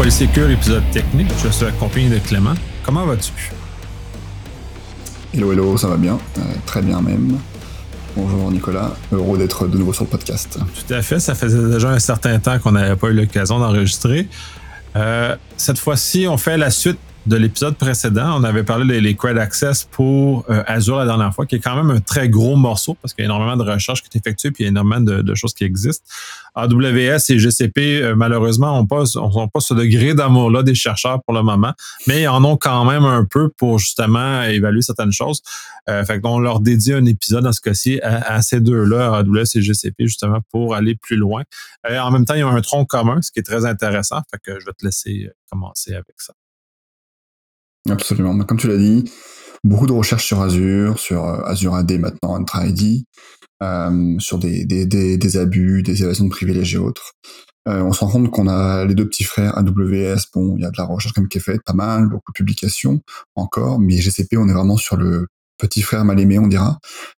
Polysécure, épisode technique. Je suis accompagné de Clément. Comment vas-tu? Hello, ça va bien. Très bien même. Bonjour Nicolas, heureux d'être de nouveau sur le podcast. Tout à fait, ça faisait déjà un certain temps qu'on n'avait pas eu l'occasion d'enregistrer. Cette fois-ci, on fait la suite de l'épisode précédent. On avait parlé des Cred Access pour Azure la dernière fois, qui est quand même un très gros morceau parce qu'il y a énormément de recherches qui sont effectuées puis il y a énormément de choses qui existent. AWS et GCP, malheureusement, n'ont pas ce degré d'amour-là des chercheurs pour le moment, mais ils en ont quand même un peu pour justement évaluer certaines choses. Fait qu'on leur dédie un épisode dans ce cas-ci à ces deux-là, AWS et GCP, justement, pour aller plus loin. En même temps, il y a un tronc commun, ce qui est très intéressant. Fait que je vais te laisser commencer avec ça. Absolument. Comme tu l'as dit, beaucoup de recherches sur Azure AD maintenant, Entra ID, sur des abus, des évasions de privilèges et autres. On se rend compte qu'on a les deux petits frères AWS. Bon, il y a de la recherche quand même qui est faite, pas mal, beaucoup de publications encore, mais GCP, on est vraiment sur le petit frère mal aimé, on dira,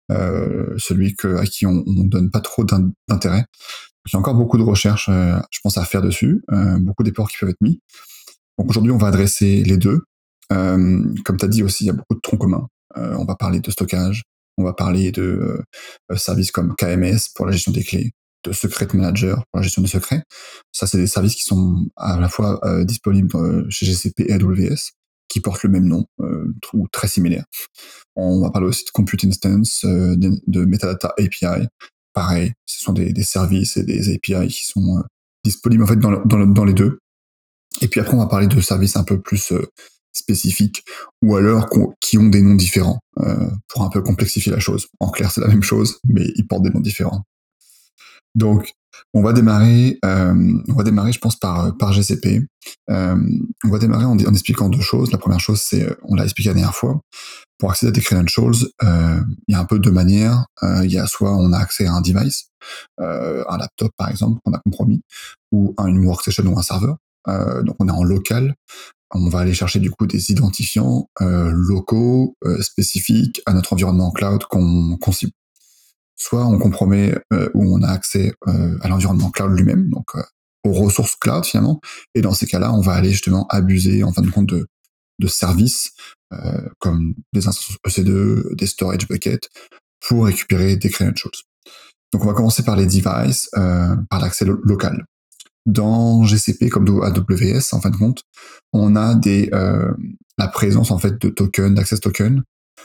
celui à qui on donne pas trop d'intérêt. Il y a encore beaucoup de recherches, je pense, à faire dessus, beaucoup d'efforts qui peuvent être mis. Donc aujourd'hui, on va adresser les deux. Comme tu as dit aussi, il y a beaucoup de troncs communs. On va parler de stockage, on va parler de services comme KMS pour la gestion des clés, de Secret Manager pour la gestion des secrets. Ça, c'est des services qui sont à la fois disponibles chez GCP et AWS, qui portent le même nom, ou très similaires. On va parler aussi de Compute Instance, de Metadata API. Pareil, ce sont des services et des API qui sont disponibles en fait dans les deux. Et puis après, on va parler de services un peu plus spécifiques ou alors qui ont des noms différents pour un peu complexifier la chose. En clair, c'est la même chose, mais ils portent des noms différents. Donc, on va démarrer, je pense, par GCP. On va démarrer en expliquant deux choses. La première chose, c'est, on l'a expliqué la dernière fois, pour accéder à des credentials, il y a un peu deux manières. Il y a soit on a accès à un device, un laptop par exemple, qu'on a compromis, ou à une workstation ou un serveur. Donc on est en local. On va aller chercher du coup des identifiants locaux, spécifiques à notre environnement cloud qu'on cible. Soit on compromet où on a accès à l'environnement cloud lui-même, donc aux ressources cloud finalement. Et dans ces cas-là, on va aller justement abuser en fin de compte de services comme des instances EC2, des storage buckets, pour récupérer des credentials. Donc on va commencer par les devices, par l'accès local. Dans GCP comme AWS, en fin de compte, on a la présence en fait de tokens, d'access tokens,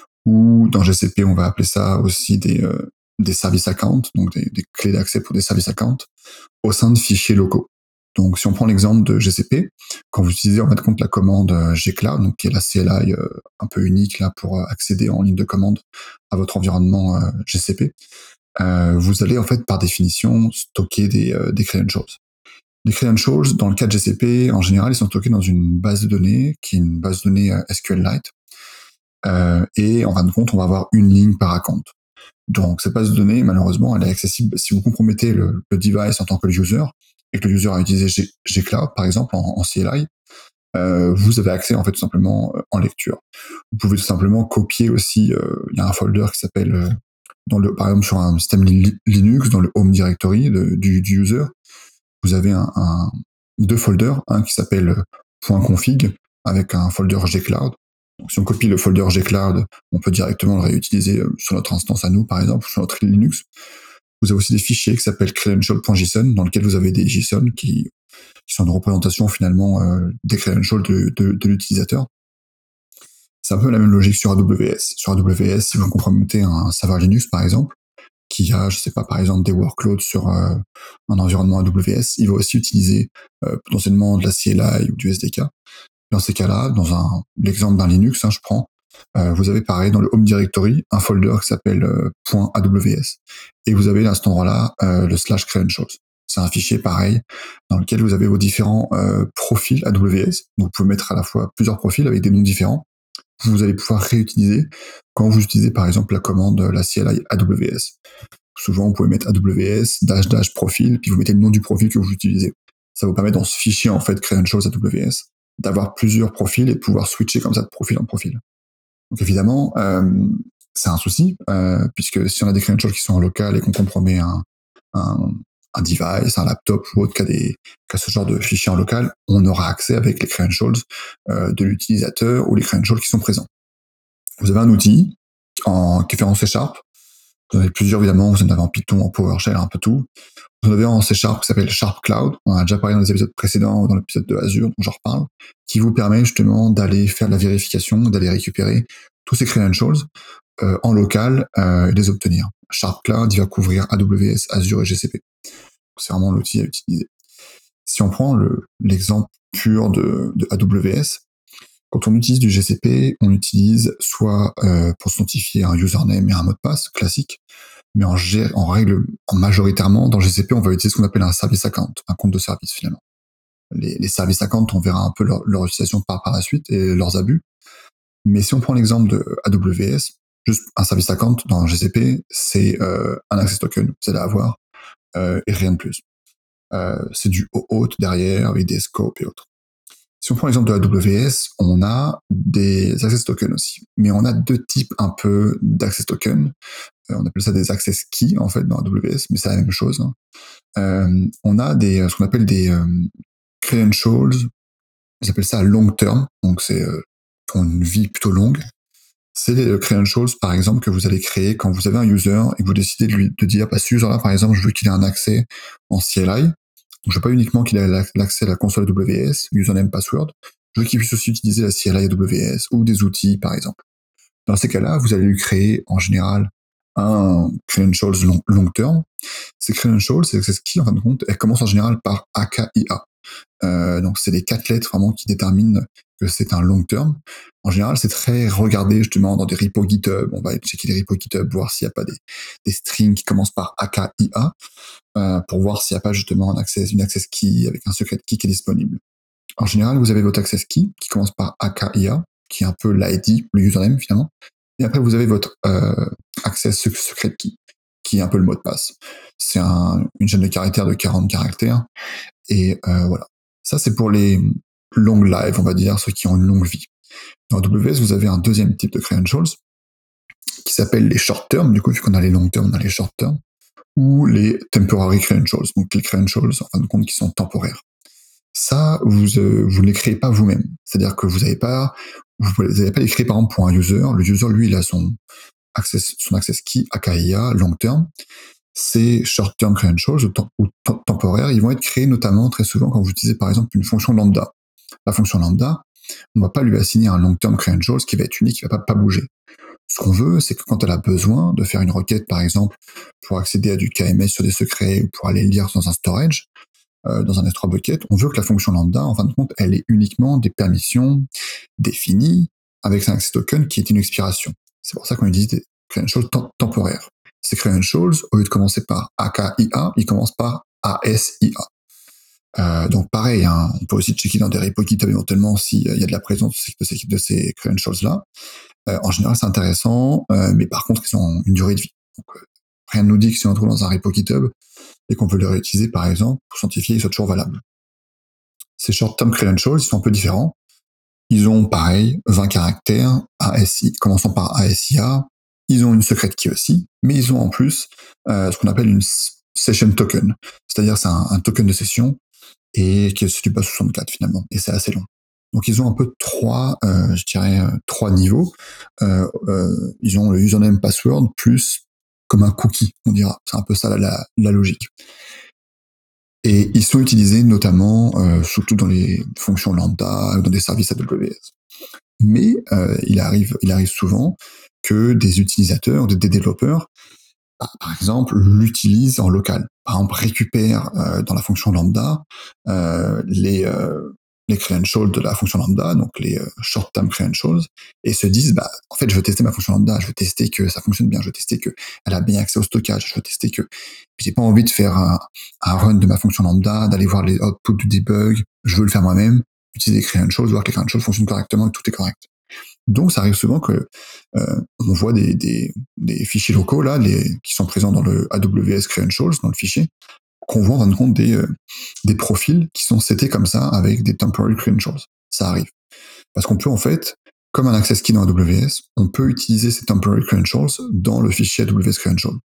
ou dans GCP on va appeler ça aussi des service accounts, donc des clés d'accès pour des service accounts, au sein de fichiers locaux. Donc, si on prend l'exemple de GCP, quand vous utilisez en fin de compte la commande gcloud, donc qui est la CLI un peu unique là pour accéder en ligne de commande à votre environnement GCP, vous allez en fait par définition stocker des credentials. Les credentials, dans le cas de GCP, en général, ils sont stockés dans une base de données qui est une base de données SQLite. Et en fin de compte, on va avoir une ligne par account. Donc, cette base de données, malheureusement, elle est accessible si vous compromettez le device en tant que user et que le user a utilisé gcloud, par exemple, en CLI, vous avez accès, en fait, tout simplement en lecture. Vous pouvez tout simplement copier aussi, il y a un folder qui s'appelle, par exemple, sur un système Linux, dans le Home Directory du user, vous avez deux folders, un qui s'appelle .config, avec un folder gcloud. Donc, si on copie le folder gcloud, on peut directement le réutiliser sur notre instance à nous, par exemple, sur notre Linux. Vous avez aussi des fichiers qui s'appellent credential.json, dans lesquels vous avez des JSON qui sont une représentation finalement des credentials de l'utilisateur. C'est un peu la même logique sur AWS. Sur AWS, si vous compromettez un serveur Linux, par exemple, qui a, je sais pas, par exemple, des workloads sur un environnement AWS, il va aussi utiliser potentiellement de la CLI ou du SDK. Dans ces cas-là, dans l'exemple d'un Linux, je prends, vous avez pareil dans le Home Directory un folder qui s'appelle .aws et vous avez à cet endroit-là le /credentials. C'est un fichier pareil dans lequel vous avez vos différents profils AWS. Donc vous pouvez mettre à la fois plusieurs profils avec des noms différents. Vous allez pouvoir réutiliser quand vous utilisez par exemple la commande la CLI AWS. Souvent vous pouvez mettre AWS -- profil puis vous mettez le nom du profil que vous utilisez. Ça vous permet dans ce fichier en fait credentials AWS d'avoir plusieurs profils et de pouvoir switcher comme ça de profil en profil. Donc évidemment, c'est un souci, puisque si on a des credentials qui sont en local et qu'on compromet un un device, un laptop ou autre qui a ce genre de fichier en local, on aura accès avec les credentials de l'utilisateur ou les credentials qui sont présents. Vous avez un outil qui est fait en C#. Vous en avez plusieurs évidemment, vous en avez en Python, en PowerShell, un peu tout. Vous en avez en C# qui s'appelle Sharp Cloud. On en a déjà parlé dans les épisodes précédents, dans l'épisode de Azure, dont j'en reparle, qui vous permet justement d'aller faire de la vérification, d'aller récupérer tous ces credentials en local et les obtenir. Sharp Cloud, il va couvrir AWS, Azure et GCP. C'est vraiment l'outil à utiliser. Si on prend l'exemple pur de AWS, quand on utilise du GCP, on utilise soit pour s'identifier un username et un mot de passe classique, mais majoritairement dans GCP, on va utiliser ce qu'on appelle un service account, un compte de service finalement. Les service accounts, on verra un peu leur utilisation par la suite et leurs abus. Mais si on prend l'exemple de AWS, juste un service account dans GCP, c'est un access token, vous allez avoir, et rien de plus. C'est du OAuth derrière, avec des scopes et autres. Si on prend l'exemple de AWS, on a des access tokens aussi. Mais on a deux types un peu d'access tokens. On appelle ça des access keys, en fait, dans AWS, mais c'est la même chose. On a ce qu'on appelle des credentials, ils appellent ça long term, donc c'est pour une vie plutôt longue. C'est les credentials, par exemple, que vous allez créer quand vous avez un user et que vous décidez de dire, ce user-là, par exemple, je veux qu'il ait un accès en CLI. Donc, je veux pas uniquement qu'il ait l'accès à la console AWS, username, password. Je veux qu'il puisse aussi utiliser la CLI AWS ou des outils, par exemple. Dans ces cas-là, vous allez lui créer, en général, un credentials long term. Ces credentials, c'est ce qui, en fin de compte, elles commencent en général par AKIA. Donc, c'est les 4 lettres vraiment qui déterminent que c'est un long term. En général, c'est très regardé justement dans des repos GitHub. On va checker les repos GitHub, voir s'il n'y a pas des strings qui commencent par AKIA, pour voir s'il n'y a pas justement une access key avec un secret key qui est disponible. En général, vous avez votre access key qui commence par AKIA, qui est un peu l'ID, le username finalement. Et après, vous avez votre access secret key, qui est un peu le mot de passe. C'est une chaîne de caractères de 40 caractères. Et voilà. Ça, c'est pour les long live, on va dire, ceux qui ont une longue vie. Dans AWS, vous avez un deuxième type de credentials qui s'appelle les short term. Du coup, vu qu'on a les long term, on a les short term, ou les temporary credentials, donc les credentials, en fin de compte, qui sont temporaires. Ça, vous ne les créez pas vous-même. C'est-à-dire que vous n'avez pas les créer, par exemple, pour un user. Le user, lui, il a son access key AKIA, long term. Ces short-term credentials ou temporaires, ils vont être créés notamment très souvent quand vous utilisez par exemple une fonction lambda. La fonction lambda, on ne va pas lui assigner un long-term credentials qui va être unique, qui ne va pas bouger. Ce qu'on veut, c'est que quand elle a besoin de faire une requête, par exemple, pour accéder à du KMS sur des secrets ou pour aller lire dans un storage, dans un S3 bucket, on veut que la fonction lambda, en fin de compte, elle ait uniquement des permissions définies avec un access token qui est une expiration. C'est pour ça qu'on utilise des credentials temporaires. Ces credentials, au lieu de commencer par AKIA, ils commencent par ASIA. Donc pareil, hein, on peut aussi checker dans des repos GitHub éventuellement s'il y a de la présence de ces credentials-là. En général, c'est intéressant, mais par contre, ils ont une durée de vie. Donc, rien ne nous dit que si on trouve dans un repo GitHub et qu'on veut le réutiliser, par exemple, pour s'identifier, ils sont toujours valables. Ces short-term credentials, ils sont un peu différents. Ils ont, pareil, 20 caractères, commençant par ASIA. Ils ont une secret key aussi, mais ils ont en plus ce qu'on appelle une session token. C'est-à-dire c'est un token de session et qui est du base 64 finalement, et c'est assez long. Donc ils ont un peu trois niveaux. Ils ont le username password plus comme un cookie, on dira. C'est un peu ça la logique. Et ils sont utilisés notamment, surtout dans les fonctions lambda, dans des services AWS. Mais il arrive souvent que des utilisateurs, des développeurs, par exemple, l'utilisent en local. Par exemple, récupèrent dans la fonction lambda les credentials de la fonction lambda, donc les short-term credentials, et se disent, en fait, je veux tester ma fonction lambda, je veux tester que ça fonctionne bien, je veux tester que elle a bien accès au stockage, je veux tester que j'ai pas envie de faire un run de ma fonction lambda, d'aller voir les outputs du debug, je veux le faire moi-même, utiliser des credentials, voir que les credentials fonctionnent correctement et que tout est correct. Donc, ça arrive souvent que on voit des fichiers locaux là, qui sont présents dans le AWS Credentials, dans le fichier, qu'on voit en fin de compte des profils qui sont setés comme ça avec des temporary credentials. Ça arrive. Parce qu'on peut en fait, comme un access key dans AWS, on peut utiliser ces temporary credentials dans le fichier AWS Credentials.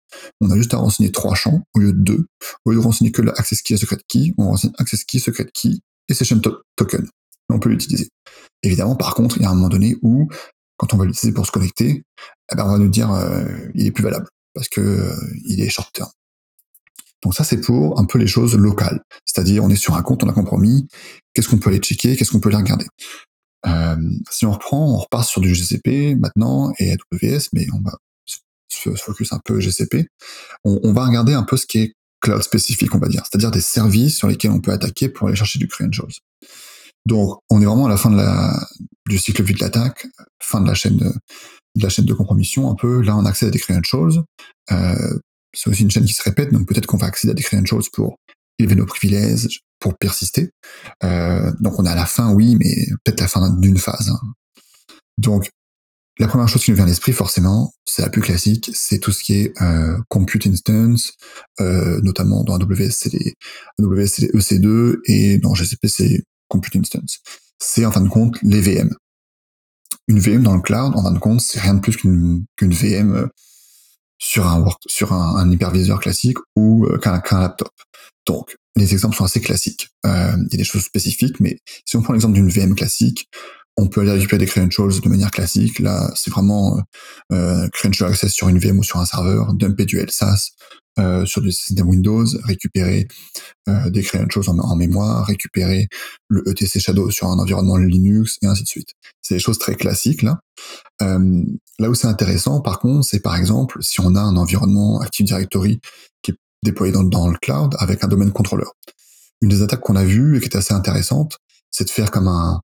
On a juste à renseigner 3 champs au lieu de 2. Au lieu de renseigner que la access key et secret key, on renseigne access key, secret key et session token. Et on peut l'utiliser. Évidemment, par contre, il y a un moment donné où, quand on va l'utiliser pour se connecter, on va nous dire il est plus valable parce que il est short term. Donc ça, c'est pour un peu les choses locales. C'est-à-dire, on est sur un compte, on a compromis, qu'est-ce qu'on peut aller checker, qu'est-ce qu'on peut aller regarder. Si on repart sur du GCP maintenant et AWS, mais on va se focus un peu GCP, on va regarder un peu ce qui est cloud spécifique, on va dire, c'est-à-dire des services sur lesquels on peut attaquer pour aller chercher du credentials. Donc, on est vraiment à la fin du cycle de vie de l'attaque, fin de la chaîne de compromission, un peu. Là, on accède à des credentials. C'est aussi une chaîne qui se répète, donc peut-être qu'on va accéder à des credentials pour élever nos privilèges, pour persister. Donc, on est à la fin, oui, mais peut-être la fin d'une phase. Hein. Donc, la première chose qui nous vient à l'esprit, forcément, c'est la plus classique, c'est tout ce qui est compute instance, notamment dans AWS, c'est les EC2, et dans GCP, c'est compute instance. C'est en fin de compte les VM. Une VM dans le cloud, en fin de compte, c'est rien de plus qu'une VM sur un hyperviseur classique ou qu'un laptop. Donc, les exemples sont assez classiques. Il y a des choses spécifiques, mais si on prend l'exemple d'une VM classique, on peut aller récupérer des credentials de manière classique. Là, c'est vraiment credential access sur une VM ou sur un serveur, dumper du LSAS sur du système Windows, récupérer des credentials en mémoire, récupérer le ETC Shadow sur un environnement Linux, et ainsi de suite. C'est des choses très classiques, là. Là où c'est intéressant, par contre, c'est par exemple si on a un environnement Active Directory qui est déployé dans le cloud avec un domaine contrôleur. Une des attaques qu'on a vues et qui est assez intéressante, c'est de faire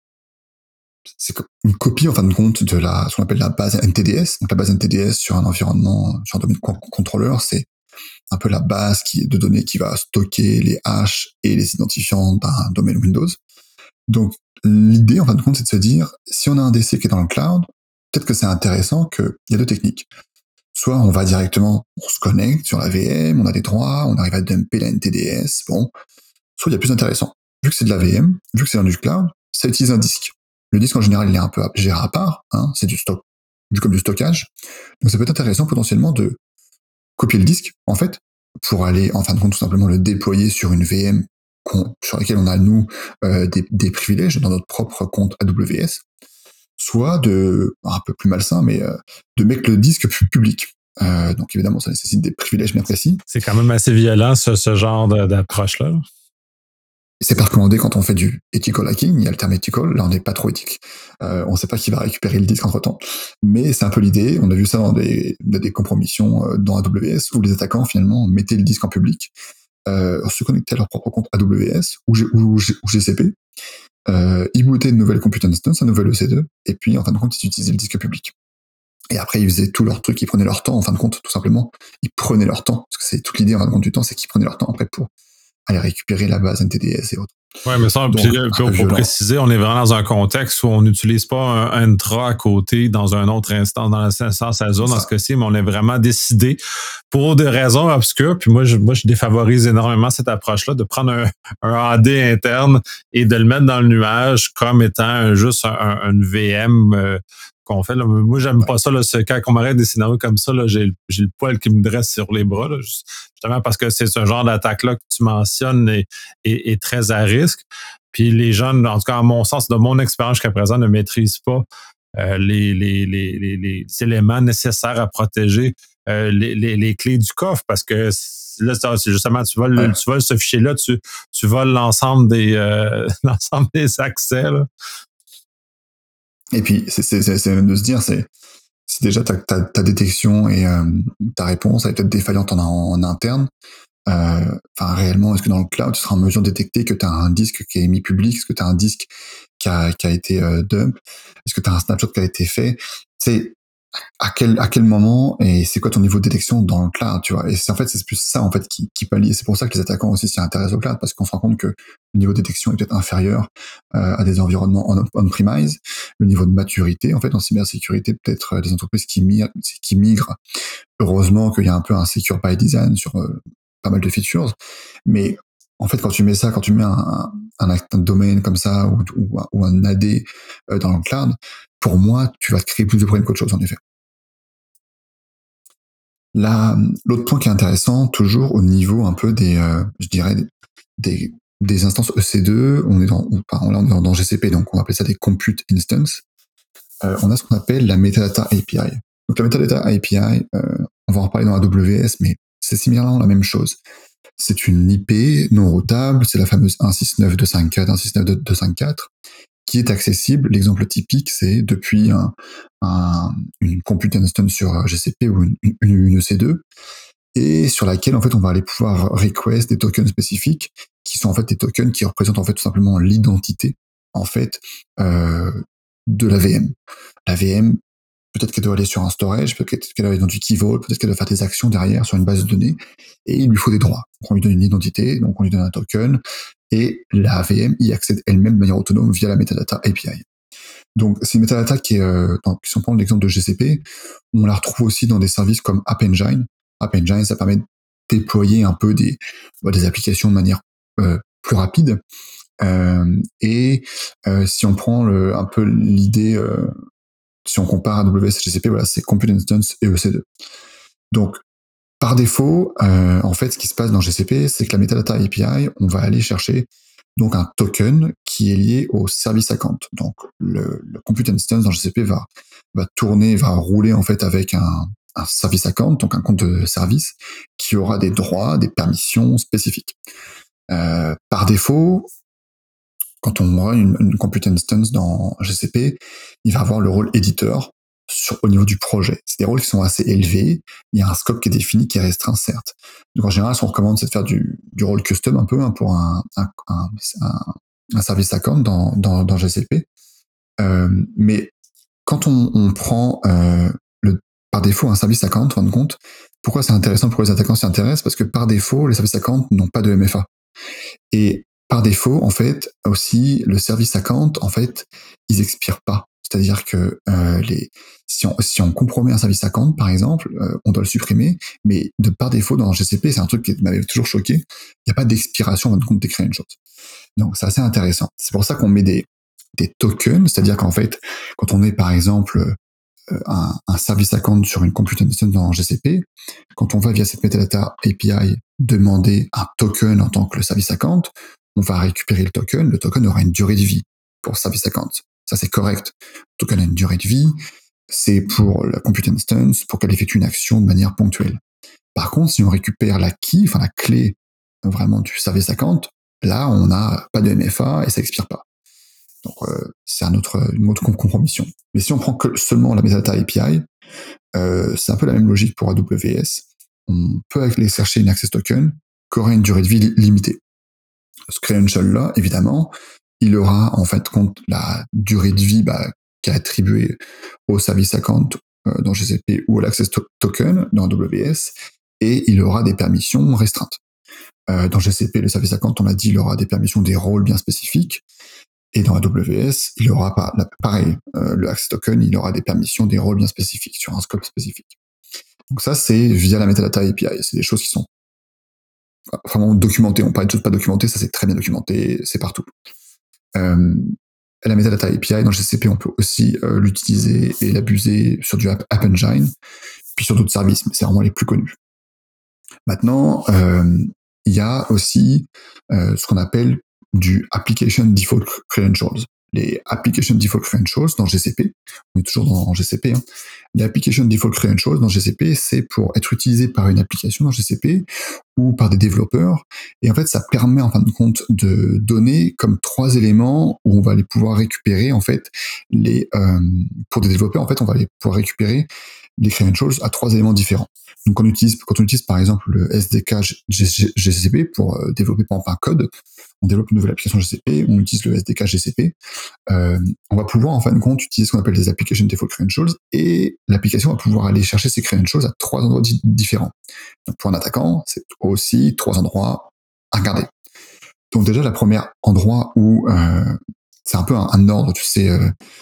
c'est une copie en fin de compte de ce qu'on appelle la base NTDS. Donc la base NTDS sur un environnement, sur un domaine contrôleur, c'est un peu la base de données qui va stocker les hashes et les identifiants d'un domaine Windows. Donc l'idée en fin de compte, c'est de se dire, si on a un DC qui est dans le cloud, peut-être que c'est intéressant qu'il y a deux techniques. Soit on va directement, on se connecte sur la VM, on a des droits, on arrive à dumper la NTDS, bon. Soit il y a plus intéressant. Vu que c'est de la VM, vu que c'est dans du cloud, ça utilise un disque. Le disque en général, il est un peu géré à part, hein, c'est comme du stockage. Donc ça peut être intéressant potentiellement de copier le disque, en fait, pour aller, en fin de compte, tout simplement le déployer sur une VM sur laquelle on a, nous, des privilèges dans notre propre compte AWS, soit un peu plus malsain, mais de mettre le disque public. Donc évidemment, ça nécessite des privilèges bien précis. C'est quand même assez violent, ce genre d'approche-là. C'est pas recommandé quand on fait du ethical hacking, il y a le terme ethical, là on n'est pas trop éthique. On sait pas qui va récupérer le disque entre-temps. Mais c'est un peu l'idée, on a vu ça dans des compromissions dans AWS, où les attaquants finalement mettaient le disque en public, se connectaient à leur propre compte AWS ou GCP, ils bootaient une nouvelle compute instance, un nouvel EC2, et puis en fin de compte ils utilisaient le disque public. Et après ils faisaient tout leur truc, ils prenaient leur temps, en fin de compte, tout simplement, ils prenaient leur temps, parce que c'est toute l'idée en fin de compte du temps, c'est qu'ils prenaient leur temps après pour aller récupérer la base NTDS et autres. Oui, mais ça, pour préciser, on est vraiment dans un contexte où on n'utilise pas un intra à côté dans un autre instance, dans l'instance Azure, dans ce cas-ci, mais on est vraiment décidé pour des raisons obscures. Puis moi, je défavorise énormément cette approche-là de prendre un AD interne et de le mettre dans le nuage comme étant juste une VM qu'on fait. Là. Moi, j'aime pas ça. Là, quand on m'arrête des scénarios comme ça, là, j'ai le poil qui me dresse sur les bras. Là, justement parce que c'est ce genre d'attaque-là que tu mentionnes est très à risque. Puis les jeunes, en tout cas, à mon sens, de mon expérience jusqu'à présent, ne maîtrisent pas les éléments nécessaires à protéger les clés du coffre parce que là, c'est justement, tu voles ce fichier-là, tu voles l'ensemble l'ensemble des accès. Là. Et puis, c'est même de se dire, c'est déjà ta détection et ta réponse, elle est peut-être défaillante en interne. Réellement, est-ce que dans le cloud, tu seras en mesure de détecter que tu as un disque qui est mis public, est-ce que tu as un disque qui a été dump, est-ce que tu as un snapshot qui a été fait, c'est à quel moment et c'est quoi ton niveau de détection dans le cloud, tu vois. Et c'est plus ça en fait qui pallie. C'est pour ça que les attaquants aussi s'y intéressent au cloud, parce qu'on se rend compte que le niveau de détection est peut-être inférieur à des environnements on-premise. Le niveau de maturité en fait en cybersécurité, peut-être des entreprises qui migrent. Heureusement qu'il y a un peu un secure by design sur pas mal de features, mais en fait, quand tu mets un domaine comme ça ou un AD dans le cloud, pour moi, tu vas te créer plus de problèmes qu'autre chose, en effet. L'autre point qui est intéressant, toujours au niveau un peu je dirais, des instances EC2, on est dans GCP, donc on va appeler ça des compute instances. On a ce qu'on appelle la metadata API. Donc la metadata API, on va en reparler dans AWS, mais c'est similairement la même chose. C'est une IP non routable, c'est la fameuse 169.254, 169.254, qui est accessible. L'exemple typique, c'est depuis une compute instance sur GCP ou une EC2, et sur laquelle en fait on va aller pouvoir request des tokens spécifiques, qui sont en fait des tokens qui représentent en fait tout simplement l'identité en fait de la VM. La VM, peut-être qu'elle doit aller sur un storage, peut-être qu'elle doit aller dans du key vault, peut-être qu'elle doit faire des actions derrière sur une base de données, et il lui faut des droits. Donc on lui donne une identité, donc on lui donne un token, et la VM y accède elle-même de manière autonome via la metadata API. Donc c'est une metadata qui est, si on prend l'exemple de GCP, on la retrouve aussi dans des services comme App Engine. App Engine, ça permet de déployer un peu des applications de manière plus rapide. Si on prend un peu l'idée, si on compare AWS et GCP, voilà, c'est Compute Instance et EC2. Donc, par défaut, en fait, ce qui se passe dans GCP, c'est que la metadata API, on va aller chercher donc un token qui est lié au service account. Donc, le Compute Instance dans GCP va rouler en fait avec un service account, donc un compte de service, qui aura des droits, des permissions spécifiques. Par défaut, quand on run une Compute Instance dans GCP, il va avoir le rôle éditeur au niveau du projet. C'est des rôles qui sont assez élevés. Il y a un scope qui est défini, qui est restreint, certes. Donc en général, ce qu'on recommande, c'est de faire du rôle custom un peu pour un service account dans GCP. Mais quand on prend par défaut un service account, on rend compte, pourquoi c'est intéressant pour les attaquants s'y intéressent, parce que par défaut, les services account n'ont pas de MFA. Et par défaut, en fait, aussi, le service account, en fait, ils expirent pas. C'est-à-dire que si on compromet un service account, par exemple, on doit le supprimer, mais par défaut, dans GCP, c'est un truc qui m'avait toujours choqué, il n'y a pas d'expiration avant de compte d'écrire une chose. Donc, c'est assez intéressant. C'est pour ça qu'on met des tokens, c'est-à-dire qu'en fait, quand on met, par exemple, un service account sur une compute instance dans GCP, quand on va via cette metadata API demander un token en tant que le service account, on va récupérer le token aura une durée de vie pour service account. Ça, c'est correct. Le token a une durée de vie, c'est pour la compute instance, pour qu'elle effectue une action de manière ponctuelle. Par contre, si on récupère la key, la clé vraiment du service account, là, on n'a pas de MFA et ça expire pas. Donc, c'est une autre compromission. Mais si on prend que seulement la metadata API, c'est un peu la même logique pour AWS. On peut aller chercher une access token qui aura une durée de vie limitée. Ce credential-là, évidemment, il aura en fait compte la durée de vie qui est attribuée au service account dans GCP ou à l'access token dans AWS, et il aura des permissions restreintes. Dans GCP, le service account, on l'a dit, il aura des permissions, des rôles bien spécifiques. Et dans AWS, il aura pareil, le access token, il aura des permissions, des rôles bien spécifiques sur un scope spécifique. Donc ça, c'est via la metadata API. C'est des choses qui sont vraiment documentées. On parle de choses pas documentées, ça c'est très bien documenté, c'est partout. La metadata API dans GCP, on peut aussi l'utiliser et l'abuser sur du App Engine, puis sur d'autres services, mais c'est vraiment les plus connus. Maintenant, il y a aussi ce qu'on appelle du Application Default Credentials. Les Application Default Credentials dans GCP, on est toujours dans GCP, hein. Les Application Default Credentials dans GCP, c'est pour être utilisé par une application dans GCP ou par des développeurs. Et en fait, ça permet en fin de compte de donner comme 3 éléments où on va les pouvoir récupérer en fait pour des développeurs, en fait, on va les pouvoir récupérer les credentials à 3 éléments différents. Donc quand on utilise par exemple le SDK GCP pour développer par exemple un code, on développe une nouvelle application GCP, on utilise le SDK GCP, on va pouvoir en fin de compte utiliser ce qu'on appelle des Application Default Credentials, et l'application va pouvoir aller chercher ces credentials à 3 endroits différents. Donc pour un attaquant, c'est aussi 3 endroits à regarder. Donc déjà, le premier endroit où c'est un peu un ordre, tu sais,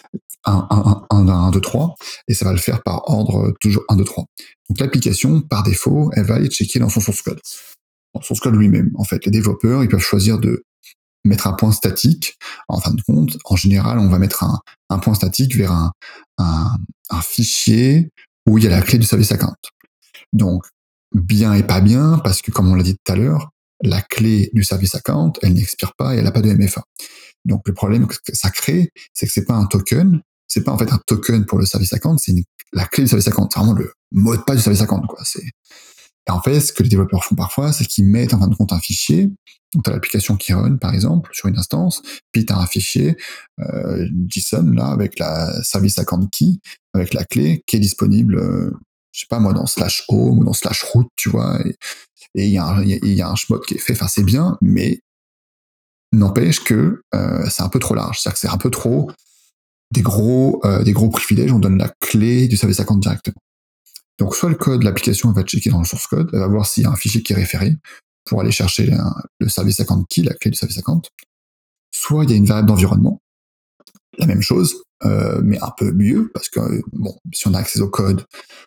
1, 2, 3, et ça va le faire par ordre toujours 1, 2, 3. Donc l'application, par défaut, elle va aller checker dans son source code. Dans son source code lui-même, en fait, les développeurs, ils peuvent choisir de mettre un point statique. En fin de compte, en général, on va mettre un point statique vers un fichier où il y a la clé du service account. Donc, bien et pas bien, parce que comme on l'a dit tout à l'heure, la clé du service account, elle n'expire pas et elle n'a pas de MFA. Donc, le problème que ça crée, c'est que c'est pas un token, c'est pas en fait un token pour le service account, c'est la clé du service account. C'est vraiment le mot de passe du service account, quoi. Et en fait, ce que les développeurs font parfois, c'est qu'ils mettent en fin de compte un fichier. Donc, tu as l'application qui run, par exemple, sur une instance, puis tu as un fichier JSON, là, avec la service account key, avec la clé, qui est disponible, je sais pas moi, dans /home ou dans /root, tu vois, et il y a un chmod qui est fait. Enfin, c'est bien, mais n'empêche que c'est un peu trop large. C'est-à-dire que c'est un peu trop des gros privilèges. On donne la clé du service account directement. Donc, soit le code, l'application va checker dans le source code, elle va voir s'il y a un fichier qui est référé pour aller chercher le service account key, la clé du service account. Soit il y a une variable d'environnement, la même chose, mais un peu mieux, parce que, bon, si on a accès au code,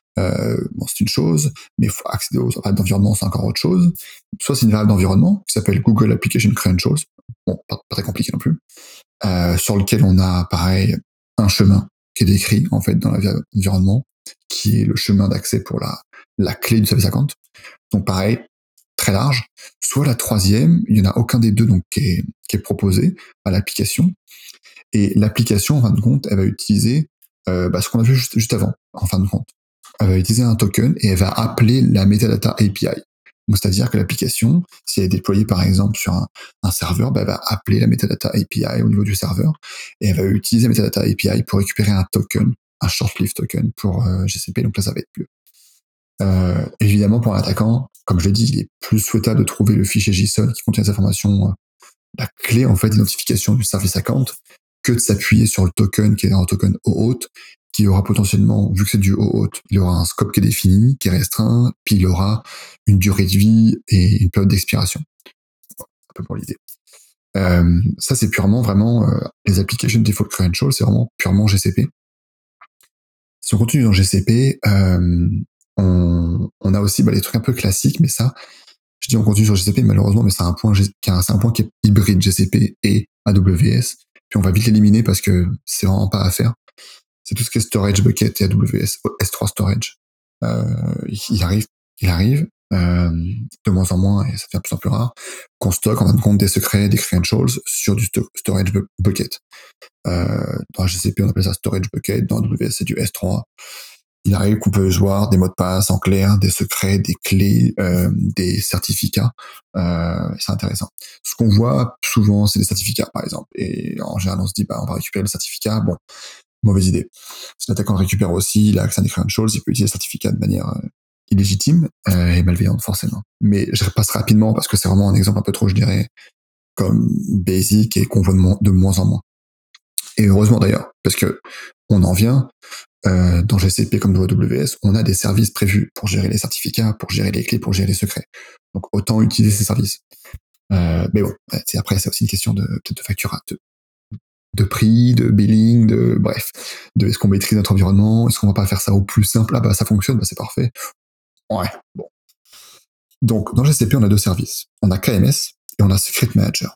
c'est une chose, mais accéder aux variables d'environnement, c'est encore autre chose. Soit c'est une variable d'environnement qui s'appelle Google Application Credentials, bon, pas très compliqué non plus, sur lequel on a, pareil, un chemin qui est décrit, en fait, dans la variable d'environnement, qui est le chemin d'accès pour la clé du service account. Donc pareil, très large. Soit la troisième, il n'y en a aucun des deux donc qui est proposé à l'application. Et l'application, en fin de compte, elle va utiliser ce qu'on a vu juste avant, en fin de compte. Elle va utiliser un token et elle va appeler la metadata API. Donc, c'est-à-dire que l'application, si elle est déployée par exemple sur un serveur, elle va appeler la metadata API au niveau du serveur et elle va utiliser la metadata API pour récupérer un token, un short-lived token pour GCP, donc là ça va être mieux. Évidemment, pour un attaquant, comme je l'ai dit, il est plus souhaitable de trouver le fichier JSON qui contient les informations, la clé en fait d'identification du service account, que de s'appuyer sur le token qui est un token OAuth, qui aura potentiellement, vu que c'est du OAuth, il aura un scope qui est défini, qui est restreint, puis il aura une durée de vie et une période d'expiration. Un peu pour l'idée. Ça, c'est purement vraiment les applications default credentials, c'est vraiment purement GCP. Si on continue dans GCP, on a aussi les trucs un peu classiques, mais ça, je dis on continue sur GCP, malheureusement, mais c'est un point qui est hybride GCP et AWS. Puis on va vite l'éliminer parce que c'est vraiment pas à faire. C'est tout ce qui est storage bucket et AWS, S3 storage. Il arrive de moins en moins, et ça devient de plus en plus rare, qu'on stocke en fin de compte des secrets, des credentials sur du storage bucket. Dans GCP, on appelle ça storage bucket, dans AWS, c'est du S3. Il arrive qu'on peut voir des mots de passe en clair, des secrets, des clés, des certificats. C'est intéressant. Ce qu'on voit souvent, c'est des certificats, par exemple. Et en général, on se dit, on va récupérer le certificat. Bon, mauvaise idée. Si l'attaquant récupère aussi, il a accès à des credentials, il peut utiliser le certificat de manière illégitime et malveillante, forcément. Mais je repasse rapidement parce que c'est vraiment un exemple un peu trop, je dirais, comme basic et qu'on voit de moins en moins. Et heureusement d'ailleurs, parce que on en vient, dans GCP comme dans AWS, on a des services prévus pour gérer les certificats, pour gérer les clés, pour gérer les secrets. Donc autant utiliser ces services. Mais bon, après c'est aussi une question peut-être de facturat, de prix, de billing, bref, de est-ce qu'on maîtrise notre environnement, est-ce qu'on va pas faire ça au plus simple, ça fonctionne, c'est parfait. Ouais, bon. Donc dans GCP on a deux services, on a KMS et on a Secret Manager.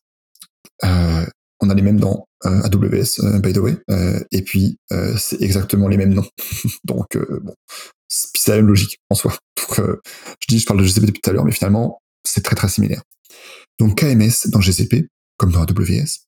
On a les mêmes dans AWS, by the way, et puis c'est exactement les mêmes noms. Donc bon, c'est la même logique en soi. Donc je parle de GCP depuis tout à l'heure, mais finalement c'est très très similaire. Donc KMS dans GCP, comme dans AWS,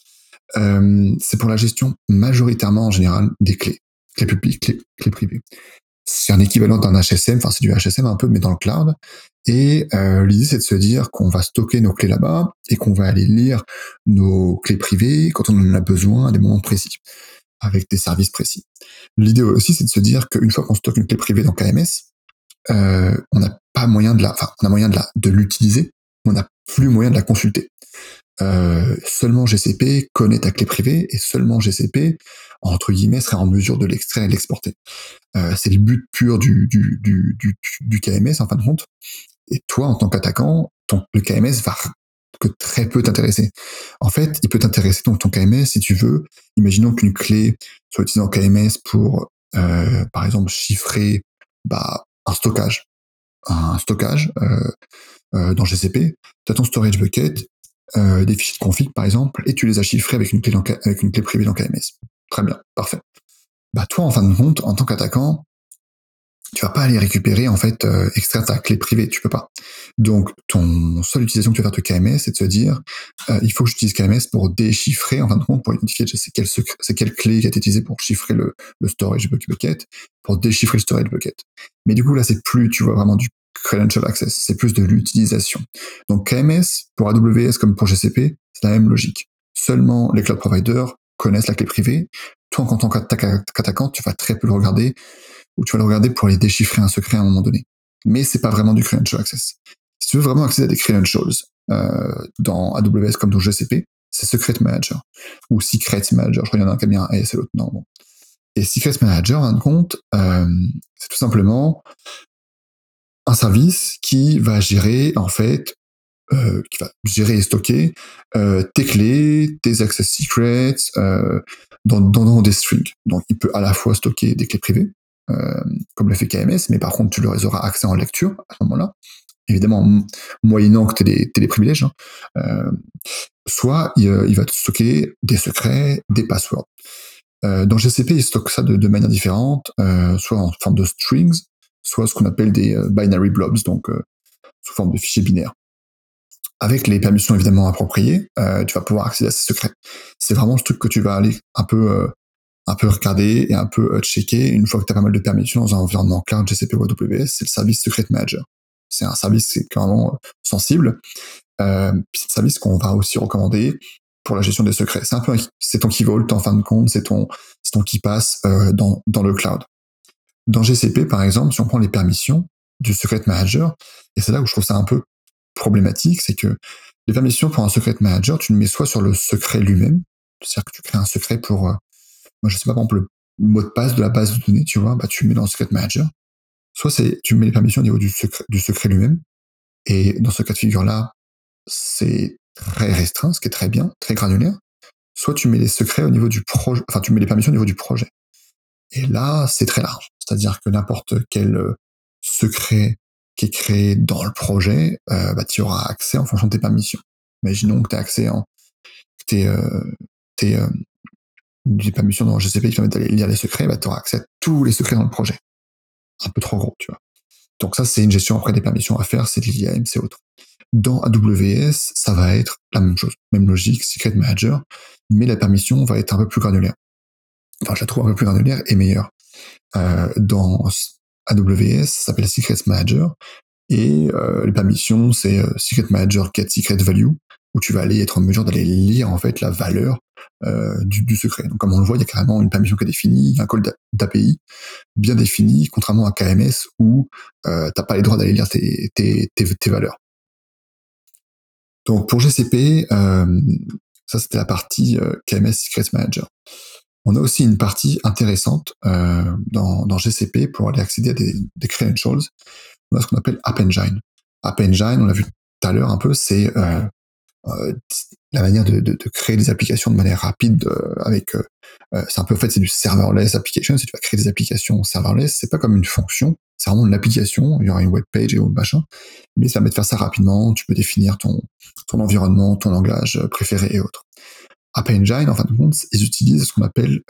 c'est pour la gestion majoritairement en général des clés publiques, clés privées. C'est un équivalent d'un HSM, enfin c'est du HSM un peu, mais dans le cloud. Et l'idée, c'est de se dire qu'on va stocker nos clés là-bas et qu'on va aller lire nos clés privées quand on en a besoin à des moments précis, avec des services précis. L'idée aussi, c'est de se dire qu'une fois qu'on stocke une clé privée dans KMS, on n'a pas moyen on a moyen de l'utiliser, mais on n'a plus moyen de la consulter. Seulement GCP connaît ta clé privée et seulement GCP, entre guillemets, serait en mesure de l'extraire et de l'exporter. C'est le but pur du KMS en fin de compte. Et toi, en tant qu'attaquant, le KMS va que très peu t'intéresser. En fait, il peut t'intéresser donc ton KMS si tu veux. Imaginons qu'une clé soit utilisée en KMS pour, par exemple, chiffrer un stockage. Dans GCP, tu as ton storage bucket, des fichiers de config par exemple, et tu les as chiffrés avec une clé privée dans KMS. Très bien, parfait. Toi, en fin de compte, en tant qu'attaquant, tu vas pas aller récupérer, en fait, extraire ta clé privée, tu peux pas. Donc, ton seule utilisation que tu vas faire de KMS, c'est de se dire, il faut que j'utilise KMS pour déchiffrer, en fin de compte, pour identifier c'est quelle clé qui a été utilisée pour chiffrer le storage bucket, pour déchiffrer le storage bucket. Mais du coup, là, c'est plus, tu vois, vraiment du credential access, c'est plus de l'utilisation. Donc, KMS, pour AWS comme pour GCP, c'est la même logique. Seulement, les cloud providers connaissent la clé privée. Toi, en tant qu'attaquant, tu vas très peu le regarder, ou tu vas le regarder pour aller déchiffrer un secret à un moment donné. Mais c'est pas vraiment du credential access. Si tu veux vraiment accéder à des credentials dans AWS comme dans GCP, c'est Secret Manager ou Secret Manager. Je crois qu'il y en a un qui a mis un S et l'autre non. Bon. Et Secret Manager, en fin de compte, c'est tout simplement un service qui va gérer, en fait, qui va gérer et stocker tes clés, tes access secrets dans des strings. Donc, il peut à la fois stocker des clés privées, comme le fait KMS, mais par contre, tu leur auras accès en lecture à ce moment-là. Évidemment, moyennant que tu aies des privilèges. Soit il va te stocker des secrets, des passwords. Dans GCP, il stocke ça de manière différente, soit en forme de strings, soit ce qu'on appelle des binary blobs, donc sous forme de fichiers binaires. Avec les permissions évidemment appropriées, tu vas pouvoir accéder à ces secrets. C'est vraiment le truc que tu vas aller un peu regarder et un peu checker une fois que tu as pas mal de permissions dans un environnement cloud GCP ou AWS, c'est le service Secret Manager. C'est un service qui est clairement sensible. C'est un service qu'on va aussi recommander pour la gestion des secrets. C'est ton Key Vault en fin de compte, c'est ton Key Pass dans le cloud. Dans GCP, par exemple, si on prend les permissions du Secret Manager, et c'est là où je trouve ça un peu problématique, c'est que les permissions pour un Secret Manager, tu le mets soit sur le secret lui-même, c'est-à-dire que tu crées un secret pour, moi je sais pas, par exemple, le mot de passe de la base de données, tu vois, bah tu le mets dans le Secret Manager. Soit tu mets les permissions au niveau du secret lui-même, et dans ce cas de figure-là, c'est très restreint, ce qui est très bien, très granulaire. Soit tu mets les secrets au niveau du projet, enfin tu mets les permissions au niveau du projet. Et là, c'est très large. C'est-à-dire que n'importe quel secret qui est créé dans le projet, bah, tu auras accès en fonction de tes permissions. Imaginons que tu as accès des permissions dans GCP qui permettent d'aller lire les secrets, bah, tu auras accès à tous les secrets dans le projet. Un peu trop gros, tu vois. Donc ça, c'est une gestion après des permissions à faire, c'est de l'IAM, c'est autre. Dans AWS, ça va être la même chose, même logique, Secret Manager, mais la permission va être un peu plus granulaire. Enfin, je la trouve un peu plus granulaire et meilleure. Dans AWS, ça s'appelle Secret Manager, et les permissions, c'est Secret Manager Get Secret Value, où tu vas aller être en mesure d'aller lire en fait la valeur du secret. Donc comme on le voit, il y a carrément une permission qui est définie, un call d'API bien défini, contrairement à KMS où t'as pas les droits d'aller lire tes valeurs. Donc pour GCP, ça c'était la partie KMS Secret Manager. On a aussi une partie intéressante dans GCP pour aller accéder à des credentials. On a ce qu'on appelle App Engine. App Engine, on l'a vu tout à l'heure un peu, c'est la manière de créer des applications de manière rapide avec c'est un peu, en fait, c'est du serverless application. Si tu vas créer des applications serverless, c'est pas comme une fonction, c'est vraiment une application. Il y aura une web page et autre machin, mais ça permet de faire ça rapidement. Tu peux définir ton environnement, ton langage préféré et autres. App Engine, en fin de compte, ils utilisent ce qu'on appelle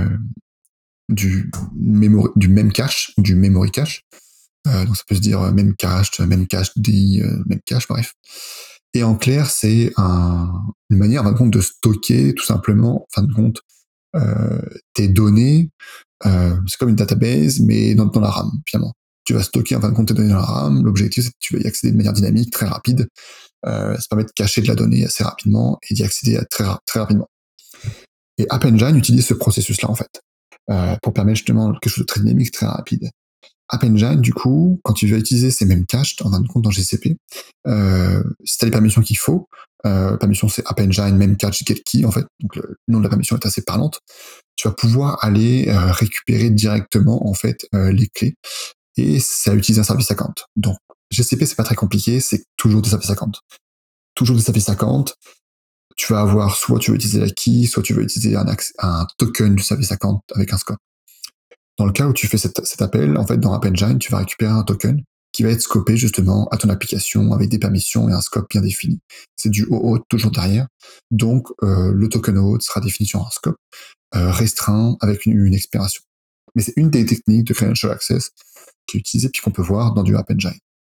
du Memcache ou du memory cache. Donc ça peut se dire Memcached, Memcache, bref. Et en clair, c'est une manière, en fin de compte, de stocker tout simplement, en fin de compte, tes données. C'est comme une database, mais dans la RAM, finalement. Tu vas stocker, en fin de compte, tes données dans la RAM. L'objectif, c'est que tu vas y accéder de manière dynamique, très rapide. Ça permet de cacher de la donnée assez rapidement et d'y accéder très, très rapidement. Et App Engine utilise ce processus-là, en fait, pour permettre justement quelque chose de très dynamique, très rapide. App Engine, du coup, quand tu vas utiliser ces mêmes caches, en fin de compte, dans GCP, si tu as les permissions qu'il faut, permission c'est App Engine, Memcache, Get Key, en fait, donc le nom de la permission est assez parlante, tu vas pouvoir aller récupérer directement, en fait, les clés, et ça utilise un service account. Donc, GCP, c'est pas très compliqué, c'est toujours des services account. Toujours des services account. Tu vas avoir, soit tu veux utiliser la key, soit tu veux utiliser un token du service account avec un scope. Dans le cas où tu fais cet appel, en fait, dans App Engine, tu vas récupérer un token qui va être scopé justement à ton application avec des permissions et un scope bien défini. C'est du OAuth toujours derrière. Donc, le token OAuth sera défini sur un scope restreint avec une expiration. Mais c'est une des techniques de Credential Access qui est utilisé puis qu'on peut voir dans du App Engine.